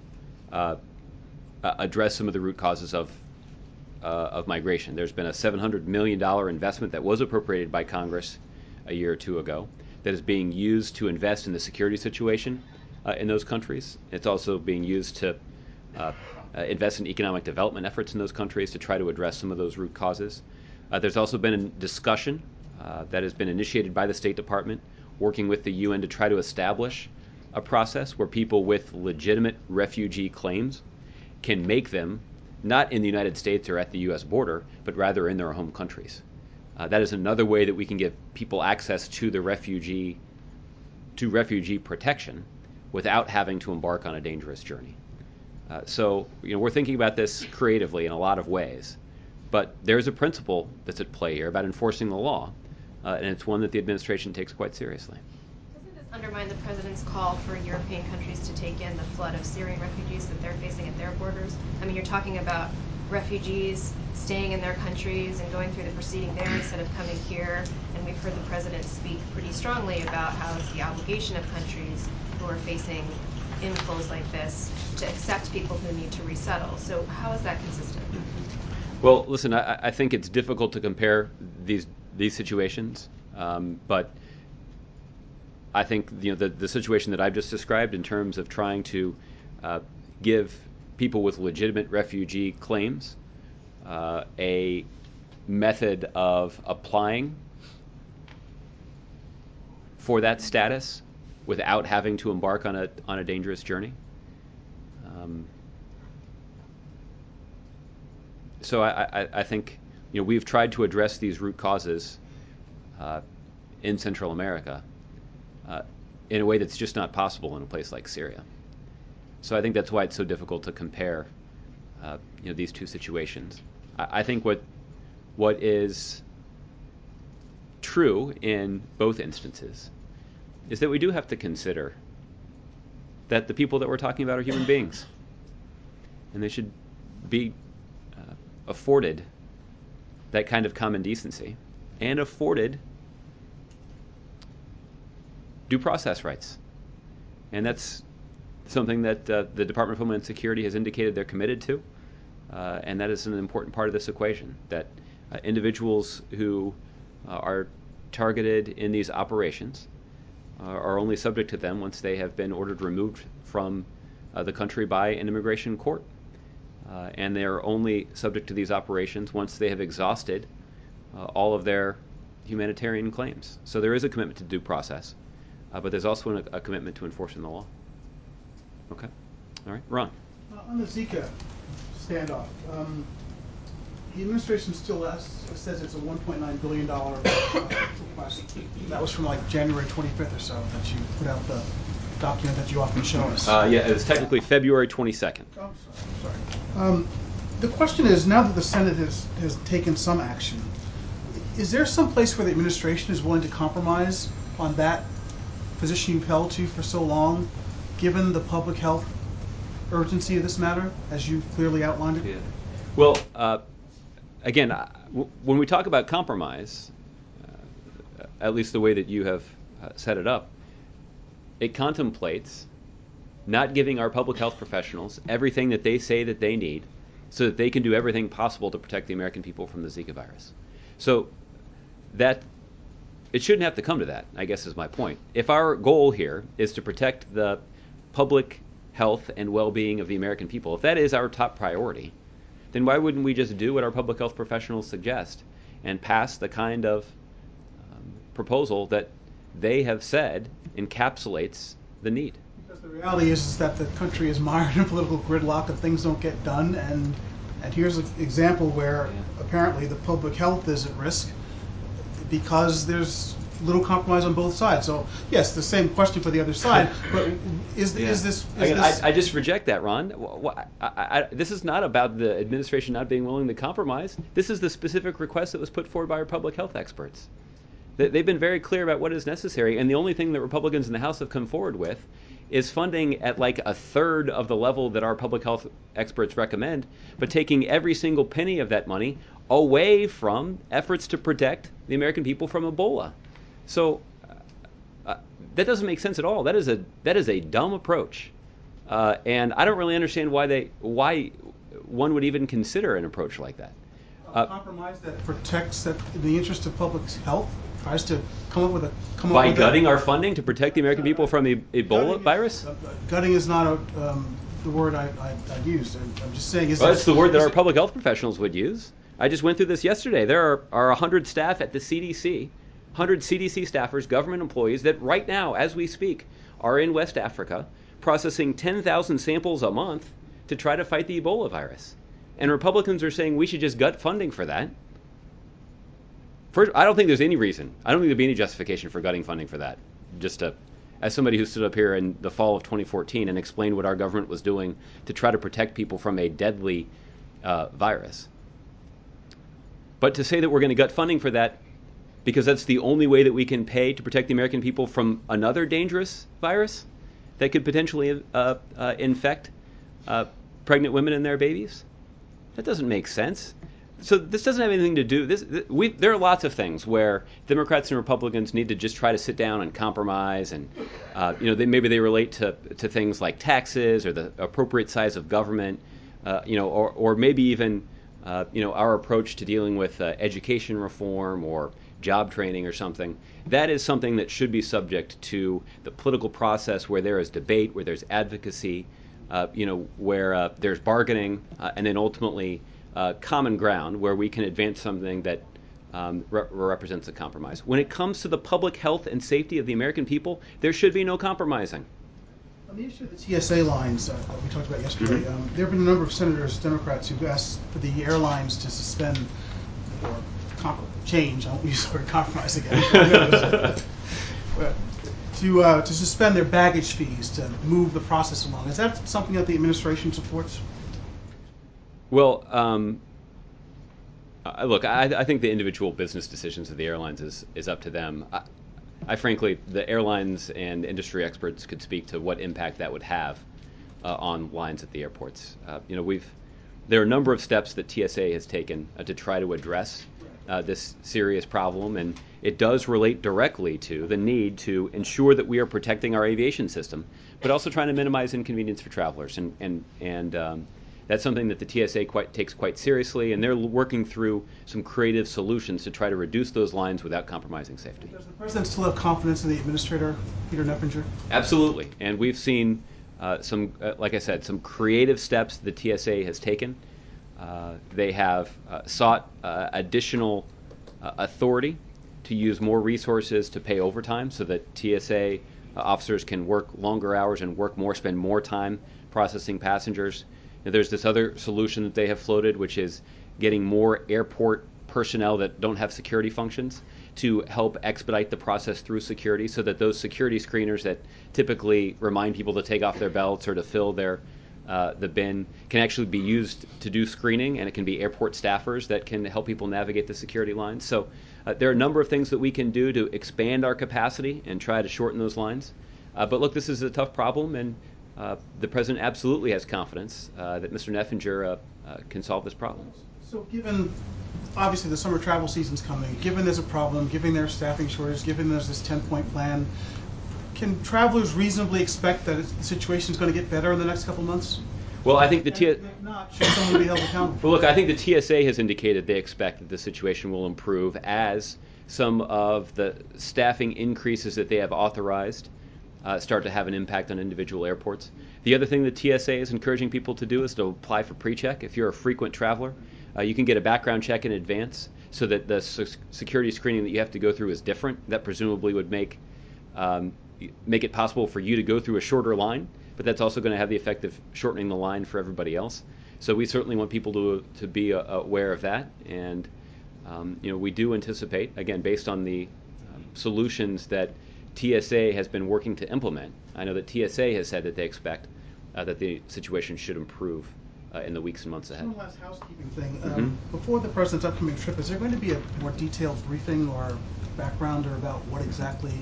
address some of the root causes of migration. There's been a $700 million investment that was appropriated by Congress a year or two ago that is being used to invest in the security situation in those countries. It's also being used to invest in economic development efforts in those countries to try to address some of those root causes. There's also been a discussion that has been initiated by the State Department working with the UN to try to establish a process where people with legitimate refugee claims can make them not in the United States or at the U.S. border, but rather in their home countries. That is another way that we can give people access to the refugee protection without having to embark on a dangerous journey. So we're thinking about this creatively in a lot of ways, but there's a principle that's at play here about enforcing the law, and it's one that the administration takes quite seriously. Doesn't this undermine the president's call for European countries to take in the flood of Syrian refugees that they're facing at their borders? I mean, you're talking about refugees staying in their countries and going through the proceeding there instead of coming here. And we've heard the president speak pretty strongly about how it's the obligation of countries who are facing inflows like this to accept people who need to resettle. So how is that consistent? Well, listen, I think it's difficult to compare these situations, but I think the situation that I've just described in terms of trying to give people with legitimate refugee claims a method of applying for that status without having to embark on a dangerous journey. So I think we've tried to address these root causes in Central America in a way that's just not possible in a place like Syria. So I think that's why it's so difficult to compare these two situations. I think what is true in both instances is that we do have to consider that the people that we're talking about are human beings, and they should be afforded that kind of common decency and afforded due process rights. And that's something that the Department of Homeland Security has indicated they're committed to, and that is an important part of this equation, that individuals who are targeted in these operations are only subject to them once they have been ordered removed from the country by an immigration court. And they are only subject to these operations once they have exhausted all of their humanitarian claims. So there is a commitment to due process, but there's also a commitment to enforcing the law. Okay. All right. Ron. On the Zika standoff, the administration still says it's a $1.9 billion request. That was from like January 25th or so that you put out the document that you often show us. Yeah, it was technically February 22nd. Oh, sorry. The question is, now that the Senate has taken some action, is there some place where the administration is willing to compromise on that position you've held to for so long, given the public health urgency of this matter, as you clearly outlined it? Yeah. Well, again, when we talk about compromise, at least the way that you have set it up, it contemplates not giving our public health professionals everything that they say that they need so that they can do everything possible to protect the American people from the Zika virus. So that it shouldn't have to come to that, I guess is my point. If our goal here is to protect the public health and well-being of the American people, if that is our top priority, then why wouldn't we just do what our public health professionals suggest and pass the kind of proposal that they have said encapsulates the need? Because the reality is that the country is mired in political gridlock and things don't get done, and here's an example where apparently the public health is at risk because there's little compromise on both sides. So yes, the same question for the other side, but is this? I just reject that, Ron. This is not about the administration not being willing to compromise. This is the specific request that was put forward by our public health experts. They've been very clear about what is necessary, and the only thing that Republicans in the House have come forward with is funding at like a third of the level that our public health experts recommend, but taking every single penny of that money away from efforts to protect the American people from Ebola. So that doesn't make sense at all. That is a dumb approach, and I don't really understand why one would even consider an approach like that. A compromise that protects the interest of public health tries to come up with by gutting our funding to protect the American people from the Ebola virus. Gutting is not the word I used. I'm just saying. That's the word that our public health professionals would use. I just went through this yesterday. There are 100 staff at the CDC, 100 CDC staffers, government employees that right now, as we speak, are in West Africa processing 10,000 samples a month to try to fight the Ebola virus. And Republicans are saying we should just gut funding for that. First, I don't think there's any reason. I don't think there'd be any justification for gutting funding for that. As somebody who stood up here in the fall of 2014 and explained what our government was doing to try to protect people from a deadly virus. But to say that we're going to gut funding for that because that's the only way that we can pay to protect the American people from another dangerous virus that could potentially infect pregnant women and their babies, That doesn't make sense. So this doesn't have anything to do. There are lots of things where Democrats and Republicans need to just try to sit down and compromise, and maybe they relate to things like taxes or the appropriate size of government, or maybe even our approach to dealing with education reform or job training or something. That is something that should be subject to the political process, where there is debate, where there's advocacy, where there's bargaining, and then ultimately common ground, where we can advance something that represents a compromise. When it comes to the public health and safety of the American people, there should be no compromising. On the issue of the TSA lines that we talked about yesterday, there have been a number of senators, Democrats, who've asked for the airlines to suspend or change, I won't use the word compromise again, to suspend their baggage fees to move the process along. Is that something that the administration supports? Well, look, I think the individual business decisions of the airlines is up to them. I frankly, the airlines and industry experts could speak to what impact that would have on lines at the airports. There are a number of steps that TSA has taken to try to address this serious problem, and it does relate directly to the need to ensure that we are protecting our aviation system, but also trying to minimize inconvenience for travelers. And that's something that the TSA takes quite seriously, and they're working through some creative solutions to try to reduce those lines without compromising safety. Does the president still have confidence in the administrator, Peter Neffenger? Absolutely, and we've seen like I said, some creative steps the TSA has taken. They have sought additional authority to use more resources to pay overtime so that TSA officers can work longer hours and work more, spend more time processing passengers. There's this other solution that they have floated, which is getting more airport personnel that don't have security functions to help expedite the process through security, so that those security screeners that typically remind people to take off their belts or to fill the bin can actually be used to do screening, and it can be airport staffers that can help people navigate the security lines. So there are a number of things that we can do to expand our capacity and try to shorten those lines. But look, this is a tough problem, and the president absolutely has confidence that Mr. Neffenger can solve this problem. So given, obviously, the summer travel season's coming, given there's a problem, given there's staffing shortage, given there's this 10-point plan, can travelers reasonably expect that the situation is going to get better in the next couple months? Well, I think If not, should someone be held accountable? Well, look, I think the TSA has indicated they expect that the situation will improve as some of the staffing increases that they have authorized start to have an impact on individual airports. The other thing that TSA is encouraging people to do is to apply for pre-check. If you're a frequent traveler, you can get a background check in advance, so that the security screening that you have to go through is different. That presumably would make it possible for you to go through a shorter line, but that's also going to have the effect of shortening the line for everybody else. So we certainly want people to be aware of that, and we do anticipate, again, based on the solutions that TSA has been working to implement. I know that TSA has said that they expect that the situation should improve in the weeks and months ahead. One last housekeeping thing. Before the president's upcoming trip, is there going to be a more detailed briefing or background or about what exactly?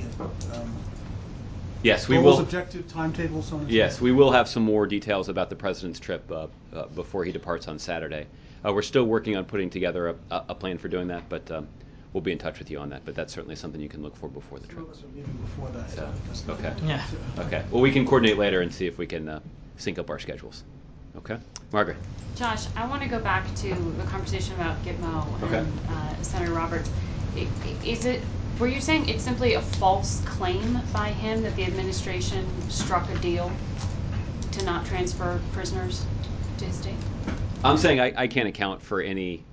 Yes, we goals, will. Objective, timetable, so on. Yes, we will have some more details about the president's trip before he departs on Saturday. We're still working on putting together a plan for doing that, but we'll be in touch with you on that. But that's certainly something you can look for before the trip. Some of us are leaving before that. Okay. Yeah. Okay. Well, we can coordinate later and see if we can sync up our schedules. Okay. Margaret. Josh, I want to go back to the conversation about Gitmo and Senator Roberts. Were you saying it's simply a false claim by him that the administration struck a deal to not transfer prisoners to his state? I'm saying I can't account for any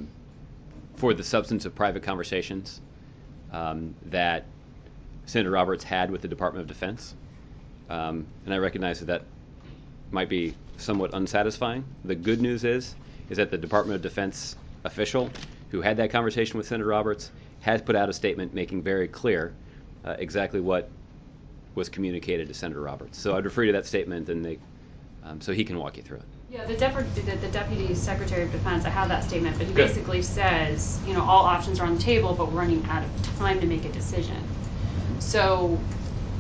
for the substance of private conversations that Senator Roberts had with the Department of Defense, and I recognize that might be somewhat unsatisfying. The good news is that the Department of Defense official who had that conversation with Senator Roberts has put out a statement making very clear exactly what was communicated to Senator Roberts. So I'd refer you to that statement, and so he can walk you through it. Yeah, the Deputy Secretary of Defense, I have that statement, but he basically says, all options are on the table, but we're running out of time to make a decision. So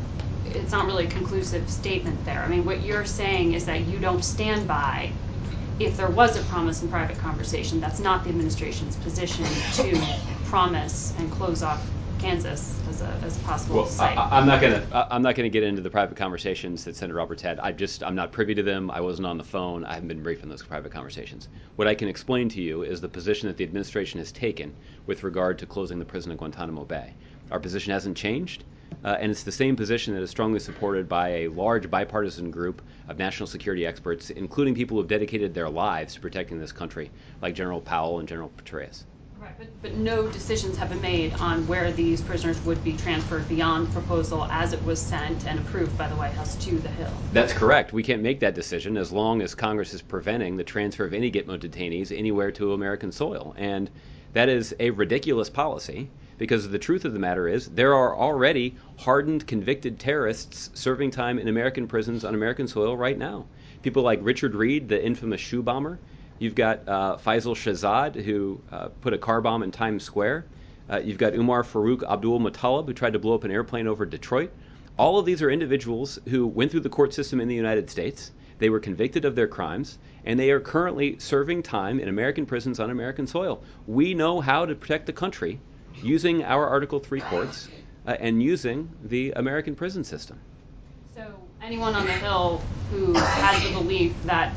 it's not really a conclusive statement there. I mean, what you're saying is that you don't stand by if there was a promise in private conversation, that's not the administration's position to promise and close off Kansas as a possible site. I'm not gonna get into the private conversations that Senator Roberts had. I'm not privy to them. I wasn't on the phone. I haven't been briefed on those private conversations. What I can explain to you is the position that the administration has taken with regard to closing the prison at Guantanamo Bay. Our position hasn't changed, and it's the same position that is strongly supported by a large bipartisan group of national security experts, including people who have dedicated their lives to protecting this country, like General Powell and General Petraeus. Right, but no decisions have been made on where these prisoners would be transferred beyond the proposal as it was sent and approved by the White House to the Hill. That's correct. We can't make that decision as long as Congress is preventing the transfer of any Gitmo detainees anywhere to American soil. And that is a ridiculous policy, because the truth of the matter is there are already hardened, convicted terrorists serving time in American prisons on American soil right now. People like Richard Reed, the infamous shoe bomber. You've got Faisal Shahzad, who put a car bomb in Times Square. You've got Umar Farouk Abdul Muttalib, who tried to blow up an airplane over Detroit. All of these are individuals who went through the court system in the United States. They were convicted of their crimes, and they are currently serving time in American prisons on American soil. We know how to protect the country using our Article III courts and using the American prison system. So anyone on the Hill who has the belief that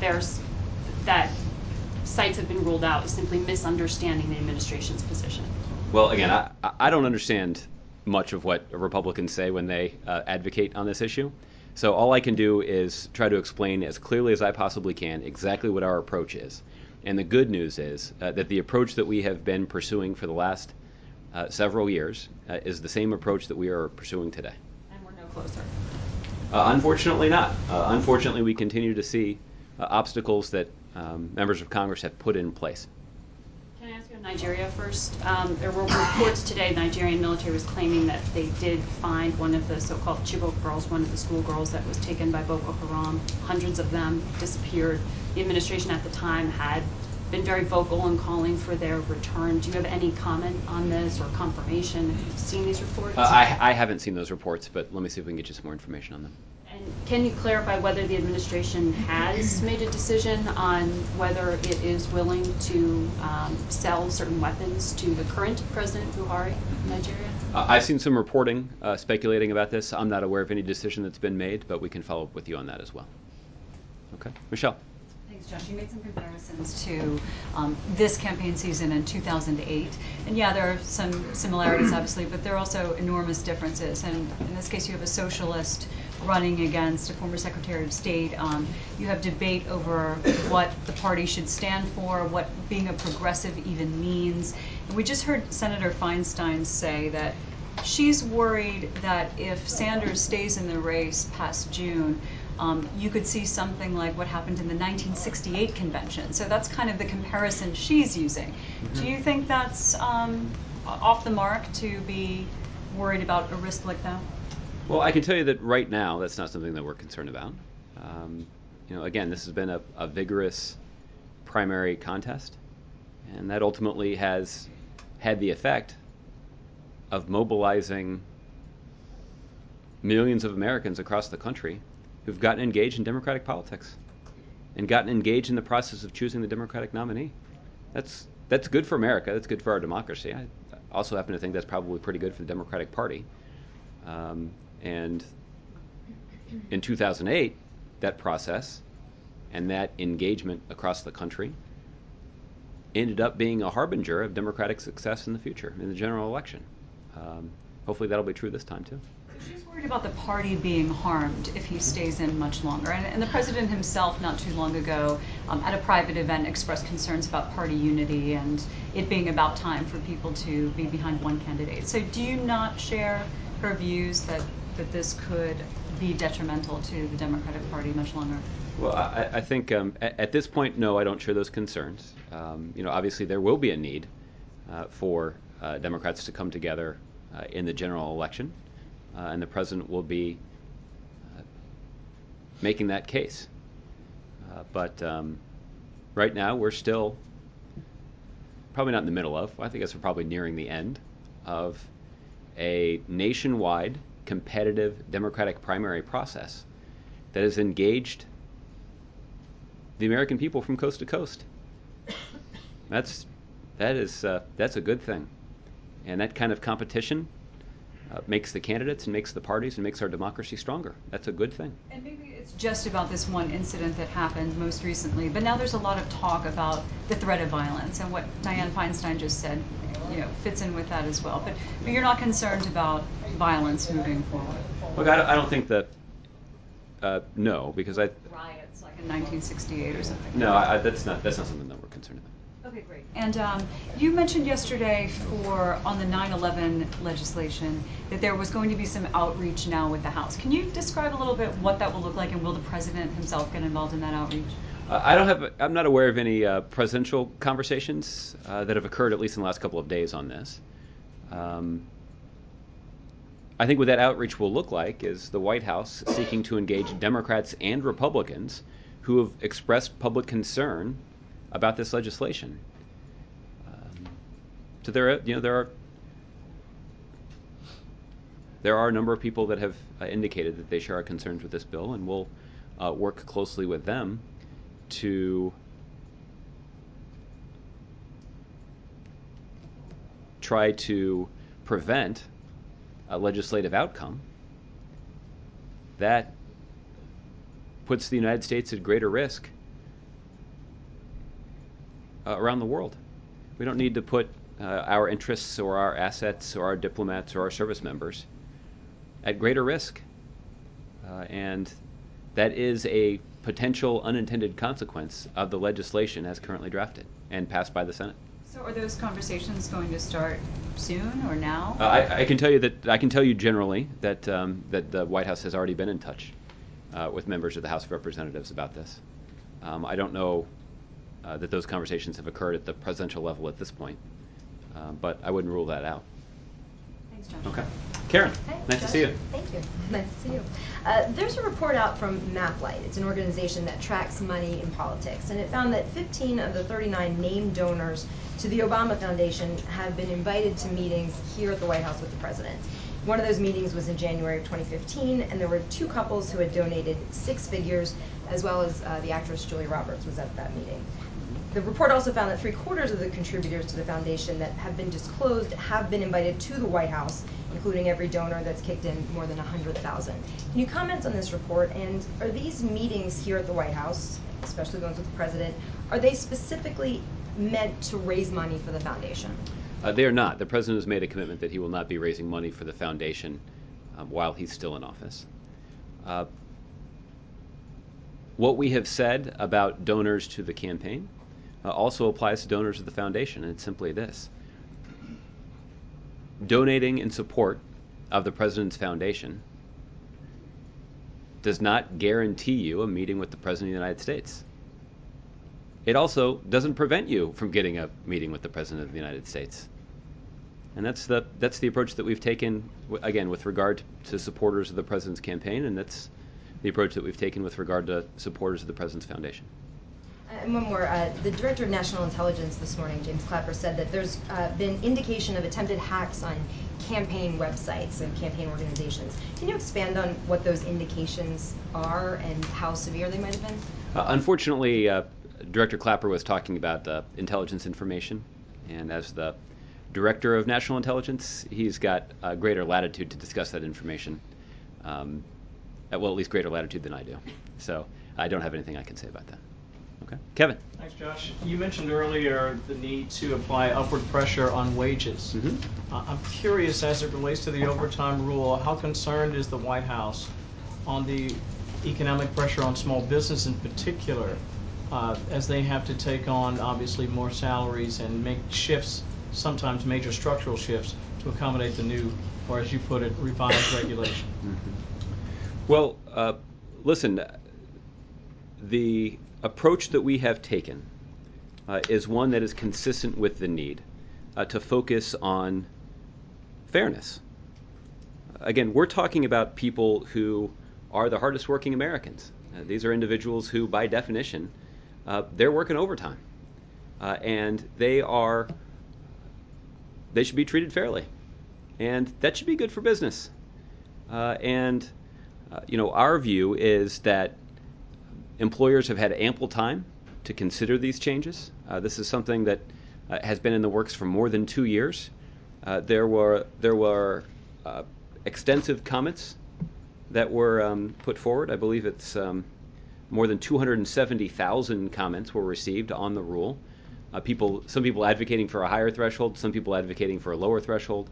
sites have been ruled out is simply misunderstanding the administration's position. Well, again, I don't understand much of what Republicans say when they advocate on this issue. So all I can do is try to explain as clearly as I possibly can exactly what our approach is. And the good news is that the approach that we have been pursuing for the last several years is the same approach that we are pursuing today. And we're no closer. Unfortunately not. Unfortunately, we continue to see obstacles that members of Congress have put in place. Can I ask you on Nigeria first? There were reports today the Nigerian military was claiming that they did find one of the so-called Chibok girls, one of the schoolgirls that was taken by Boko Haram. Hundreds of them disappeared. The administration at the time had been very vocal in calling for their return. Do you have any comment on this or confirmation? Have you seen these reports? I haven't seen those reports, but let me see if we can get you some more information on them. And can you clarify whether the administration has made a decision on whether it is willing to sell certain weapons to the current President Buhari of Nigeria? I've seen some reporting speculating about this. I'm not aware of any decision that's been made, but we can follow up with you on that as well. Okay. Michelle. Thanks, Josh. You made some comparisons to this campaign season in 2008. And yeah, there are some similarities, obviously, but there are also enormous differences. And in this case, you have a socialist running against a former Secretary of State. You have debate over what the party should stand for, what being a progressive even means. And we just heard Senator Feinstein say that she's worried that if Sanders stays in the race past June, you could see something like what happened in the 1968 convention. So that's kind of the comparison she's using. Mm-hmm. Do you think that's off the mark to be worried about a risk like that? Well, I can tell you that right now that's not something that we're concerned about. Again, this has been a vigorous primary contest, and that ultimately has had the effect of mobilizing millions of Americans across the country who've gotten engaged in democratic politics and gotten engaged in the process of choosing the Democratic nominee. That's good for America. That's good for our democracy. I also happen to think that's probably pretty good for the Democratic Party. And in 2008, that process and that engagement across the country ended up being a harbinger of Democratic success in the future, in the general election. Hopefully that'll be true this time, too. She's worried about the party being harmed if he stays in much longer. And the president himself, not too long ago, at a private event, expressed concerns about party unity and it being about time for people to be behind one candidate. So do you not share her views that this could be detrimental to the Democratic Party much longer? Well, I think at this point, no, I don't share those concerns. Obviously there will be a need for Democrats to come together in the general election, and the president will be making that case. But right now, we're still probably not in the middle of, I guess we're probably nearing the end of a nationwide competitive Democratic primary process that has engaged the American people from coast to coast. That's a good thing, and that kind of competition makes the candidates and makes the parties and makes our democracy stronger. That's a good thing. And maybe it's just about this one incident that happened most recently, but now there's a lot of talk about the threat of violence, and what Dianne Feinstein just said, fits in with that as well. But you're not concerned about violence moving forward. Look, I don't think that. No, because riots like in 1968 or something. No, that's not something that we're concerned about. Okay, great. And you mentioned yesterday on the 9/11 legislation that there was going to be some outreach now with the House. Can you describe a little bit what that will look like, and will the president himself get involved in that outreach? I'm not aware of any presidential conversations that have occurred, at least in the last couple of days, on this. I think what that outreach will look like is the White House seeking to engage Democrats and Republicans who have expressed public concern about this legislation. So there are a number of people that have indicated that they share our concerns with this bill, and we'll work closely with them to try to prevent a legislative outcome that puts the United States at greater risk around the world. We don't need to put our interests or our assets or our diplomats or our service members at greater risk. And that is a potential unintended consequence of the legislation as currently drafted and passed by the Senate. So are those conversations going to start soon or now? I can tell you generally that the White House has already been in touch with members of the House of Representatives about this. I don't know that those conversations have occurred at the presidential level at this point, but I wouldn't rule that out. Thanks, Josh. Okay. Karen, Hey, nice Josh. to see you. Thank you. Nice to see you. There's a report out from MapLight. It's an organization that tracks money in politics, and it found that 15 of the 39 named donors to the Obama Foundation have been invited to meetings here at the White House with the president. One of those meetings was in January of 2015, and there were two couples who had donated 6 figures, as well as the actress Julia Roberts was at that meeting. The report also found that 3/4 of the contributors to the foundation that have been disclosed have been invited to the White House, including every donor that's kicked in more than $100,000. Can you comment on this report? And are these meetings here at the White House, especially the ones with the president, are they specifically meant to raise money for the foundation? They are not. The president has made a commitment that he will not be raising money for the foundation while he's still in office. What we have said about donors to the campaign also applies to donors of the foundation, and it's simply this. Donating in support of the president's foundation does not guarantee you a meeting with the president of the United States. It also doesn't prevent you from getting a meeting with the president of the United States. And that's the approach that we've taken, again, with regard to supporters of the president's campaign, and that's the approach that we've taken with regard to supporters of the president's foundation. And one more. The Director of National Intelligence this morning, James Clapper, said that there's been indication of attempted hacks on campaign websites and campaign organizations. Can you expand on what those indications are and how severe they might have been? Unfortunately, Director Clapper was talking about intelligence information, and as the Director of National Intelligence, he's got greater latitude to discuss that information, at least greater latitude than I do. So I don't have anything I can say about that. Okay, Kevin. Thanks, Josh. You mentioned earlier the need to apply upward pressure on wages. Mm-hmm. I'm curious, as it relates to the overtime rule, how concerned is the White House on the economic pressure on small business in particular, as they have to take on, obviously, more salaries and make shifts, sometimes major structural shifts, to accommodate the new, or as you put it, revised regulation? Mm-hmm. Well, listen, the approach that we have taken is one that is consistent with the need to focus on fairness. Again, we're talking about people who are the hardest working Americans. These are individuals who, by definition, they're working overtime, and they should be treated fairly, and that should be good for business. Our view is that Employers have had ample time to consider these changes. This is something that has been in the works for more than 2 years. There were extensive comments that were put forward. I believe it's more than 270,000 comments were received on the rule. Some people advocating for a higher threshold, some people advocating for a lower threshold,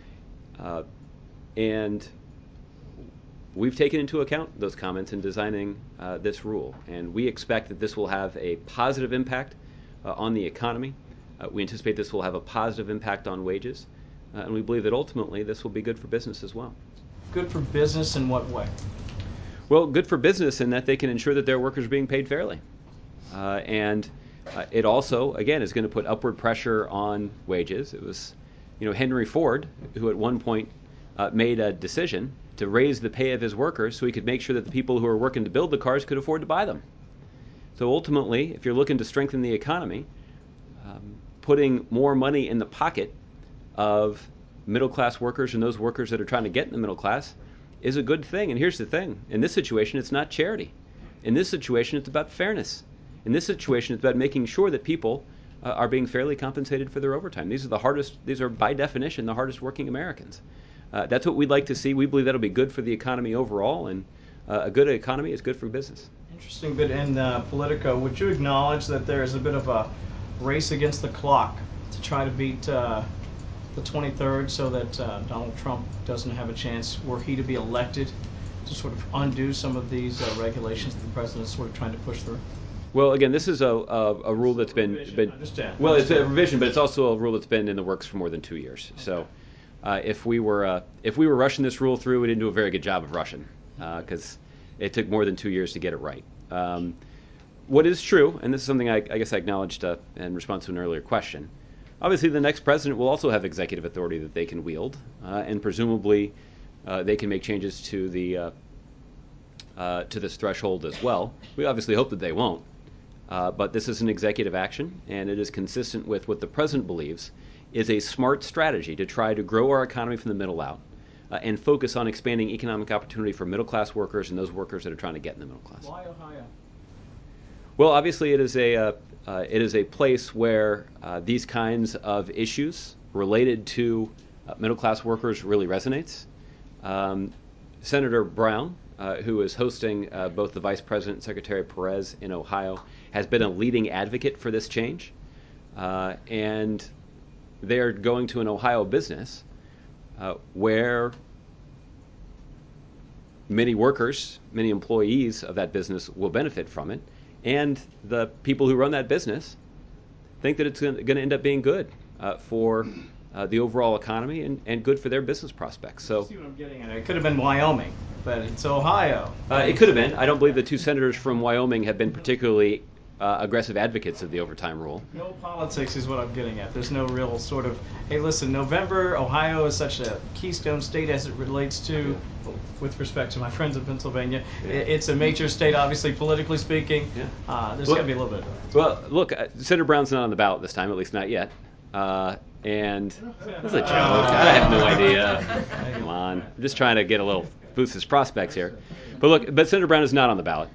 and we've taken into account those comments in designing this rule, and we expect that this will have a positive impact on the economy. We anticipate this will have a positive impact on wages, and we believe that ultimately this will be good for business as well. Good for business in what way? Well, good for business in that they can ensure that their workers are being paid fairly. And it also, again, is going to put upward pressure on wages. It was, Henry Ford who at one point made a decision to raise the pay of his workers so he could make sure that the people who were working to build the cars could afford to buy them. So ultimately, if you're looking to strengthen the economy, putting more money in the pocket of middle-class workers and those workers that are trying to get in the middle class is a good thing. And here's the thing. In this situation, it's not charity. In this situation, it's about fairness. In this situation, it's about making sure that people are being fairly compensated for their overtime. These are by definition the hardest working Americans. That's what we'd like to see. We believe that'll be good for the economy overall, and a good economy is good for business. Interesting bit in Politico. Would you acknowledge that there is a bit of a race against the clock to try to beat the 23rd so that Donald Trump doesn't have a chance, were he to be elected, to sort of undo some of these regulations that the president's sort of trying to push through? Well, again, this is a rule that's been well, it's a revision, but it's also a rule that's been in the works for more than 2 years. Okay. So, if we were rushing this rule through, we didn't do a very good job of rushing because it took more than 2 years to get it right. What is true, and this is something I guess I acknowledged in response to an earlier question. Obviously, the next president will also have executive authority that they can wield, and presumably they can make changes to this threshold as well. We obviously hope that they won't. But this is an executive action, and it is consistent with what the president believes is a smart strategy to try to grow our economy from the middle out and focus on expanding economic opportunity for middle-class workers and those workers that are trying to get in the middle class. Why Ohio? Well, obviously, it is a place where these kinds of issues related to middle-class workers really resonates. Senator Brown, who is hosting both the Vice President and Secretary Perez in Ohio, has been a leading advocate for this change. And they're going to an Ohio business where many workers, many employees of that business will benefit from it. And the people who run that business think that it's going to end up being good for the overall economy and good for their business prospects. So, see what I'm getting at? It could have been Wyoming, but it's Ohio. It could have been. I don't believe the two senators from Wyoming have been particularly aggressive advocates of the overtime rule. No politics is what I'm getting at. There's no real sort of, hey, listen, November, Ohio is such a keystone state as it relates to, with respect to my friends in Pennsylvania, it's a major state, obviously, politically speaking. Yeah. There's got to be a little bit of it. Well, look, Senator Brown's not on the ballot this time, at least not yet. And this is a joke. I have no idea. Come on. I'm just trying to get a little boost his prospects here. But Senator Brown is not on the ballot.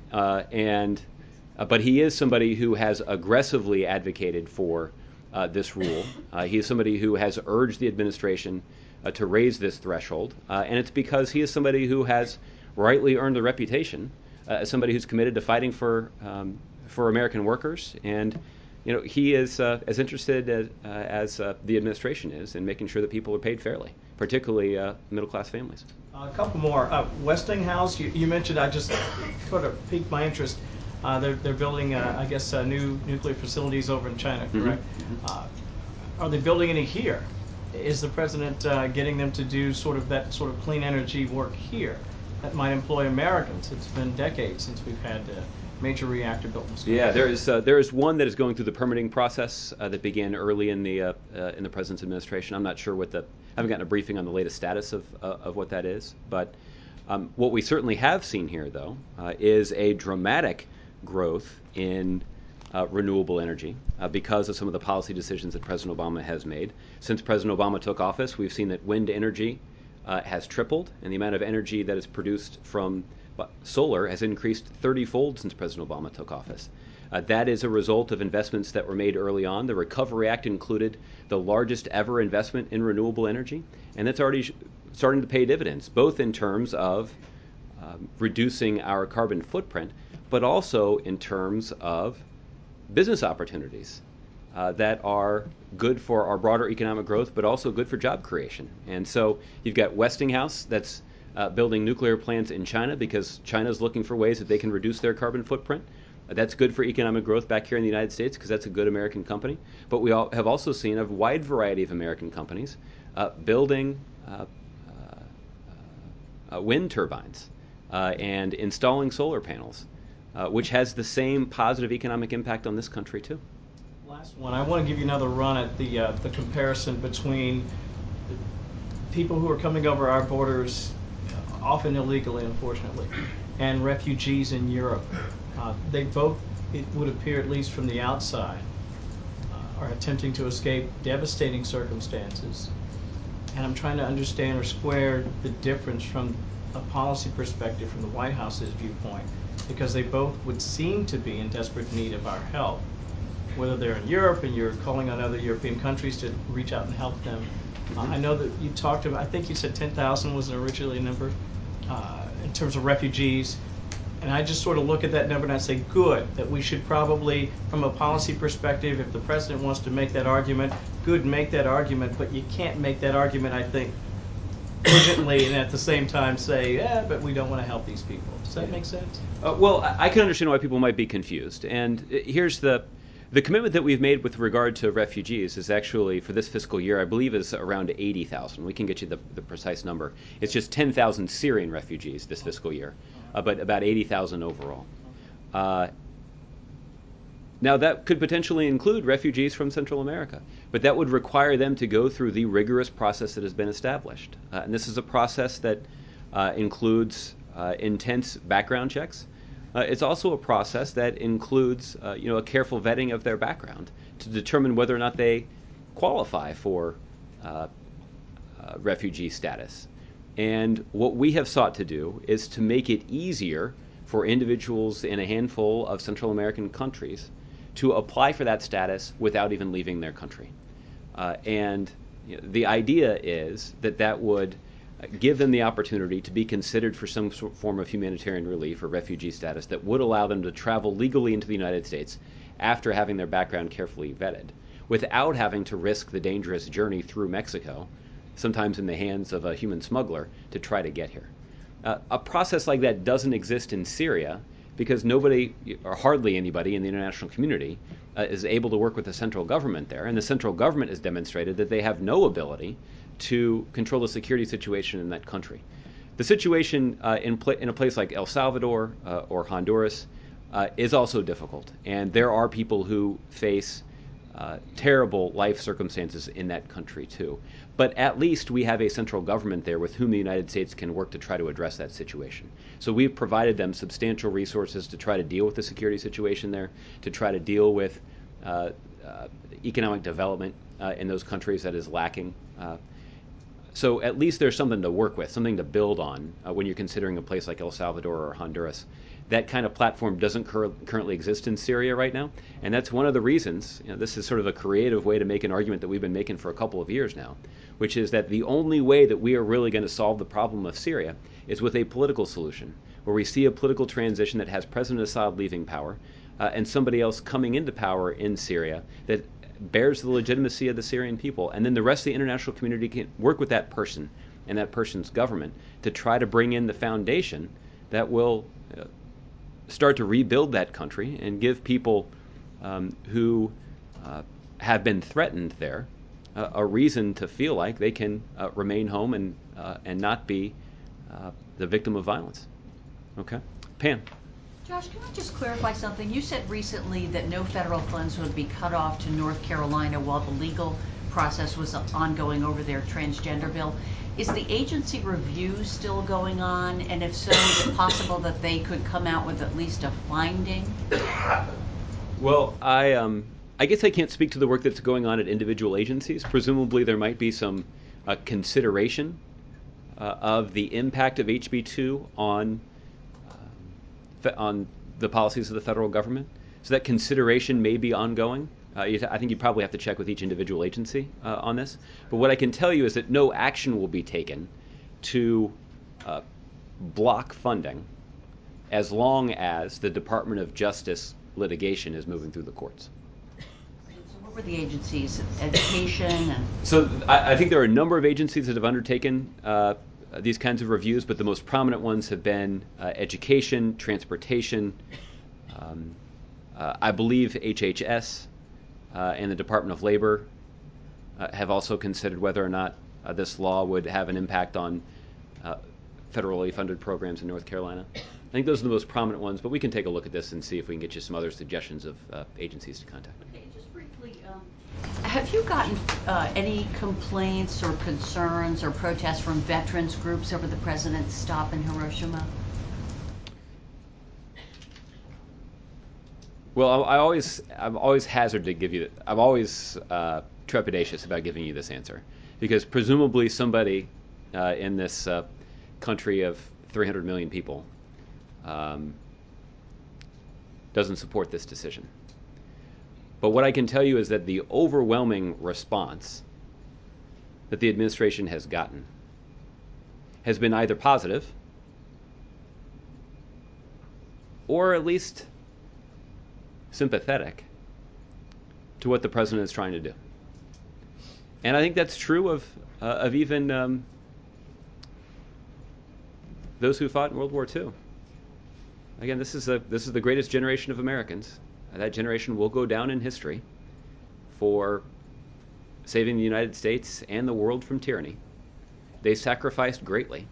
But he is somebody who has aggressively advocated for this rule. He is somebody who has urged the administration to raise this threshold. And it's because he is somebody who has rightly earned a reputation as somebody who's committed to fighting for American workers. And he is as interested as the administration is in making sure that people are paid fairly, particularly middle-class families. A couple more. Westinghouse, you mentioned, I just sort of piqued my interest. They're building, I guess, new nuclear facilities over in China, correct? Mm-hmm. Are they building any here? Is the president getting them to do that sort of clean energy work here that might employ Americans? It's been decades since we've had major reactor built in Wisconsin. Yeah, there is one that is going through the permitting process that began early in the president's administration. I'm not sure I haven't gotten a briefing on the latest status of what that is. But what we certainly have seen here, though, is a dramatic growth in renewable energy because of some of the policy decisions that President Obama has made. Since President Obama took office, we've seen that wind energy has tripled, and the amount of energy that is produced from solar has increased 30-fold since President Obama took office. That is a result of investments that were made early on. The Recovery Act included the largest ever investment in renewable energy, and that's already starting to pay dividends, both in terms of reducing our carbon footprint, but also in terms of business opportunities that are good for our broader economic growth, but also good for job creation. And so you've got Westinghouse that's building nuclear plants in China because China's looking for ways that they can reduce their carbon footprint. That's good for economic growth back here in the United States because that's a good American company. But we have also seen a wide variety of American companies building wind turbines and installing solar panels, which has the same positive economic impact on this country too. Last one. I want to give you another run at the comparison between people who are coming over our borders, often illegally, unfortunately, and refugees in Europe. They both, it would appear at least from the outside, are attempting to escape devastating circumstances. And I'm trying to understand or square the difference from a policy perspective from the White House's viewpoint, because they both would seem to be in desperate need of our help. Whether they're in Europe and you're calling on other European countries to reach out and help them. I know that you talked about, I think you said 10,000 was originally a number in terms of refugees. And I just sort of look at that number and I say, good, that we should probably, from a policy perspective, if the president wants to make that argument, good, make that argument, but you can't make that argument, I think, urgently and at the same time say, yeah, but we don't want to help these people. Does that make sense? Well, I can understand why people might be confused. And here's the commitment that we've made with regard to refugees is actually, for this fiscal year, I believe is around 80,000. We can get you the precise number. It's just 10,000 Syrian refugees this fiscal year, but about 80,000 overall. Now, that could potentially include refugees from Central America, but that would require them to go through the rigorous process that has been established. And this is a process that includes intense background checks. It's also a process that includes a careful vetting of their background to determine whether or not they qualify for refugee status. And what we have sought to do is to make it easier for individuals in a handful of Central American countries to apply for that status without even leaving their country. And the idea is that would give them the opportunity to be considered for some form of humanitarian relief or refugee status that would allow them to travel legally into the United States after having their background carefully vetted, without having to risk the dangerous journey through Mexico, sometimes in the hands of a human smuggler, to try to get here. A process like that doesn't exist in Syria because nobody, or hardly anybody in the international community, is able to work with the central government there, and the central government has demonstrated that they have no ability to control the security situation in that country. The situation in a place like El Salvador or Honduras is also difficult, and there are people who face terrible life circumstances in that country too. But at least we have a central government there with whom the United States can work to try to address that situation. So we've provided them substantial resources to try to deal with the security situation there, to try to deal with economic development in those countries that is lacking. So at least there's something to work with, something to build on when you're considering a place like El Salvador or Honduras. That kind of platform doesn't currently exist in Syria right now, and that's one of the reasons. This is sort of a creative way to make an argument that we've been making for a couple of years now, which is that the only way that we are really going to solve the problem of Syria is with a political solution, where we see a political transition that has President Assad leaving power and somebody else coming into power in Syria that bears the legitimacy of the Syrian people, and then the rest of the international community can work with that person and that person's government to try to bring in the foundation that will start to rebuild that country and give people who have been threatened there a reason to feel like they can remain home and not be the victim of violence. Okay, Pam. Josh, can I just clarify something? You said recently that no federal funds would be cut off to North Carolina while the legal process was ongoing over their transgender bill. Is the agency review still going on? And if so, is it possible that they could come out with at least a finding? Well, I guess I can't speak to the work that's going on at individual agencies. Presumably there might be some consideration of the impact of HB2 on on the policies of the federal government. So that consideration may be ongoing. I think you probably have to check with each individual agency on this. But what I can tell you is that no action will be taken to block funding as long as the Department of Justice litigation is moving through the courts. So what were the agencies? Education and... So I think there are a number of agencies that have undertaken these kinds of reviews, but the most prominent ones have been education, transportation, I believe HHS and the Department of Labor have also considered whether or not this law would have an impact on federally funded programs in North Carolina. I think those are the most prominent ones, but we can take a look at this and see if we can get you some other suggestions of agencies to contact. Okay, just briefly, have you gotten any complaints or concerns or protests from veterans groups over the president's stop in Hiroshima? Well, I'm always hazard to give you. I'm always trepidatious about giving you this answer, because presumably somebody in this country of 300 million people doesn't support this decision. But what I can tell you is that the overwhelming response that the administration has gotten has been either positive or at least sympathetic to what the president is trying to do. And I think that's true of even those who fought in World War II. Again, this is the greatest generation of Americans. That generation will go down in history for saving the United States and the world from tyranny. They sacrificed greatly.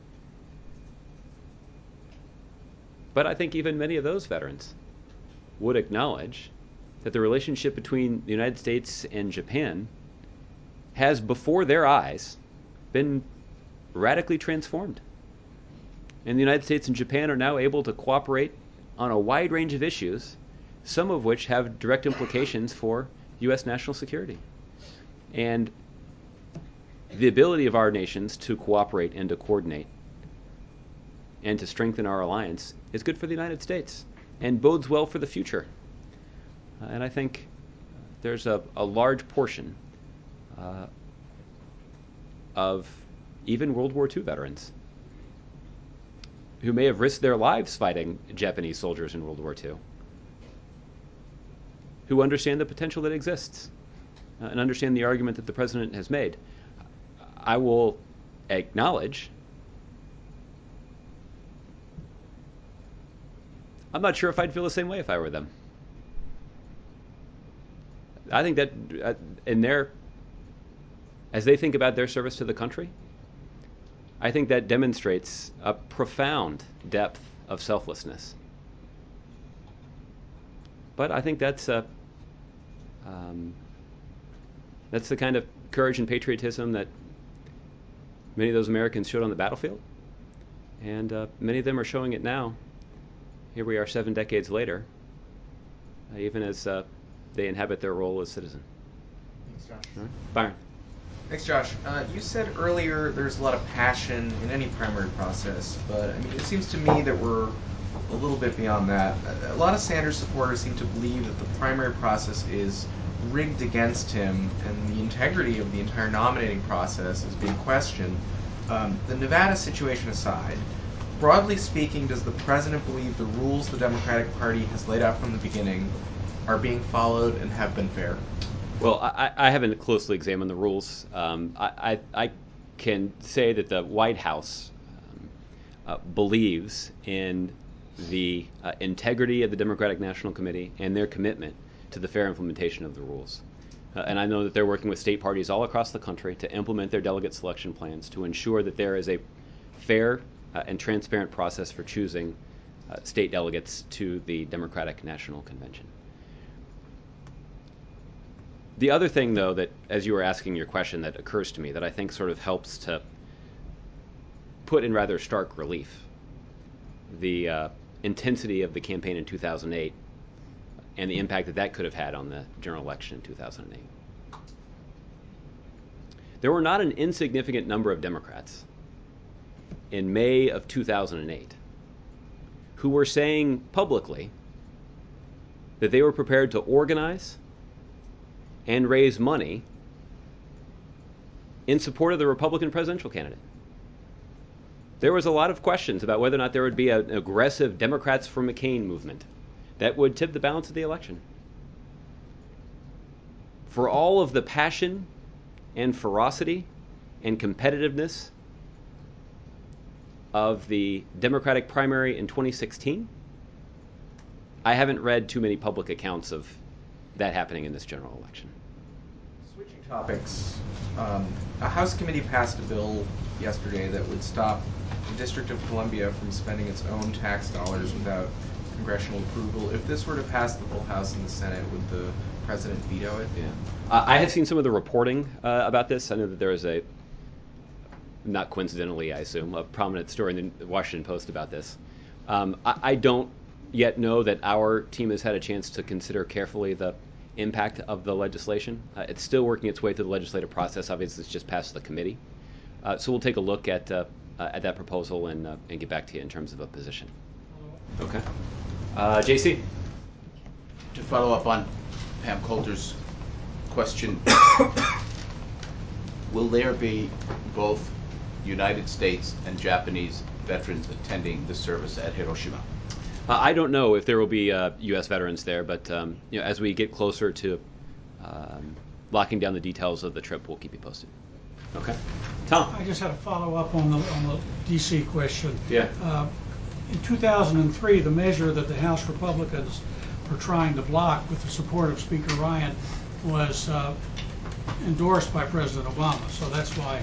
But I think even many of those veterans would acknowledge that the relationship between the United States and Japan has, before their eyes, been radically transformed. And the United States and Japan are now able to cooperate on a wide range of issues, some of which have direct implications for U.S. national security. And the ability of our nations to cooperate and to coordinate and to strengthen our alliance is good for the United States and bodes well for the future. And I think there's a large portion of even World War II veterans who may have risked their lives fighting Japanese soldiers in World War II, who understand the potential that exists and understand the argument that the president has made. I will acknowledge I'm not sure if I'd feel the same way if I were them. I think that as they think about their service to the country, I think that demonstrates a profound depth of selflessness. But I think that's the kind of courage and patriotism that many of those Americans showed on the battlefield, and many of them are showing it now. Here we are 7 decades later, even as they inhabit their role as citizen. Thanks, Josh. Right. Byron. Thanks, Josh. You said earlier there's a lot of passion in any primary process, but I mean, it seems to me that we're a little bit beyond that. A lot of Sanders supporters seem to believe that the primary process is rigged against him, and the integrity of the entire nominating process is being questioned. The Nevada situation aside, broadly speaking, does the president believe the rules the Democratic Party has laid out from the beginning are being followed and have been fair? Well, I haven't closely examined the rules. I can say that the White House believes in the integrity of the Democratic National Committee and their commitment to the fair implementation of the rules. And I know that they're working with state parties all across the country to implement their delegate selection plans to ensure that there is a fair and transparent process for choosing state delegates to the Democratic National Convention. The other thing, though, that as you were asking your question, that occurs to me that I think sort of helps to put in rather stark relief the intensity of the campaign in 2008 and the impact that that could have had on the general election in 2008. There were not an insignificant number of Democrats in May of 2008 who were saying publicly that they were prepared to organize and raise money in support of the Republican presidential candidate. There was a lot of questions about whether or not there would be an aggressive Democrats for McCain movement that would tip the balance of the election. For all of the passion and ferocity and competitiveness of the Democratic primary in 2016, I haven't read too many public accounts of that happening in this general election. Switching topics, a House committee passed a bill yesterday that would stop the District of Columbia from spending its own tax dollars without congressional approval. If this were to pass the full House and the Senate, would the president veto it? Yeah. I have seen some of the reporting about this. I know that there is a, not coincidentally, I assume, a prominent story in the Washington Post about this. I don't yet know that our team has had a chance to consider carefully the impact of the legislation. It's still working its way through the legislative process. Obviously, it's just passed the committee. So we'll take a look at that proposal and get back to you in terms of a position. Okay. JC? To follow up on Pam Coulter's question, will there be both United States and Japanese veterans attending the service at Hiroshima? I don't know if there will be U.S. veterans there, but as we get closer to locking down the details of the trip, we'll keep you posted. Okay. Tom? I just had a follow-up on the D.C. question. Yeah. In 2003, the measure that the House Republicans were trying to block with the support of Speaker Ryan was endorsed by President Obama. So that's why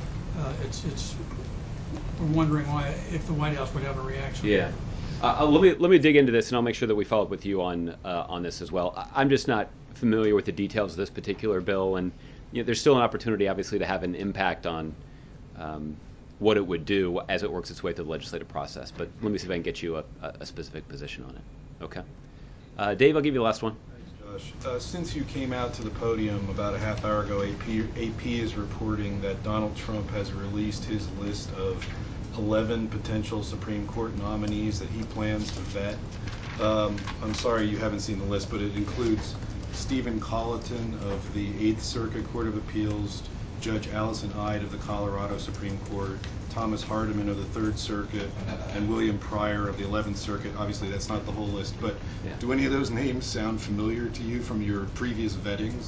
we're wondering why, if the White House would have a reaction. Yeah. Let me dig into this, and I'll make sure that we follow up with you on this as well. I'm just not familiar with the details of this particular bill, and there's still an opportunity, obviously, to have an impact on what it would do as it works its way through the legislative process. But let me see if I can get you a specific position on it. Okay. Dave, I'll give you the last one. Thanks, Josh. Since you came out to the podium about a half hour ago, AP is reporting that Donald Trump has released his list of 11 potential Supreme Court nominees that he plans to vet. I'm sorry you haven't seen the list, but it includes Stephen Colleton of the 8th Circuit Court of Appeals, Judge Allison Ide of the Colorado Supreme Court, Thomas Hardiman of the 3rd Circuit, and William Pryor of the 11th Circuit. Obviously, that's not the whole list, but do any of those names sound familiar to you from your previous vettings?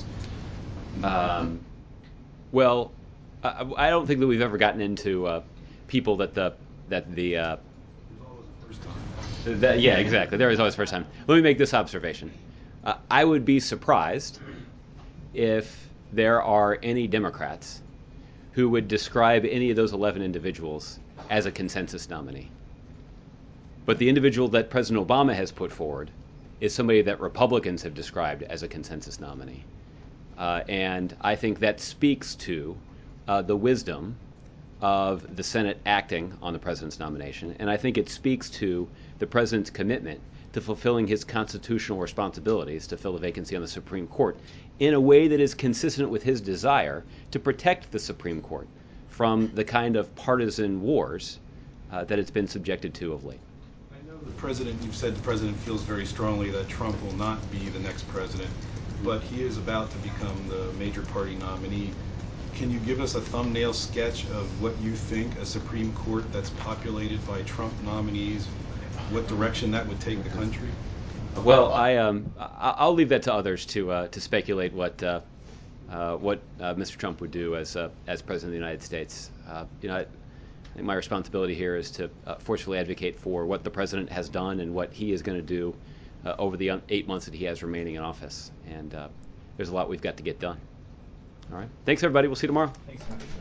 Well, I don't think that we've ever gotten into people that the There's always a first time. yeah, exactly. There is always a first time. Let me make this observation. I would be surprised if there are any Democrats who would describe any of those 11 individuals as a consensus nominee. But the individual that President Obama has put forward is somebody that Republicans have described as a consensus nominee. And I think that speaks to the wisdom of the Senate acting on the president's nomination. And I think it speaks to the president's commitment to fulfilling his constitutional responsibilities to fill the vacancy on the Supreme Court in a way that is consistent with his desire to protect the Supreme Court from the kind of partisan wars that it's been subjected to of late. I know you've said the president feels very strongly that Trump will not be the next president, but he is about to become the major party nominee. Can you give us a thumbnail sketch of what you think a Supreme Court that's populated by Trump nominees, what direction that would take the country? Well, I'll leave that to others to speculate what Mr. Trump would do as president of the United States. I think my responsibility here is to forcefully advocate for what the president has done and what he is going to do over the 8 months that he has remaining in office. And there's a lot we've got to get done. All right. Thanks, everybody. We'll see you tomorrow. Thanks,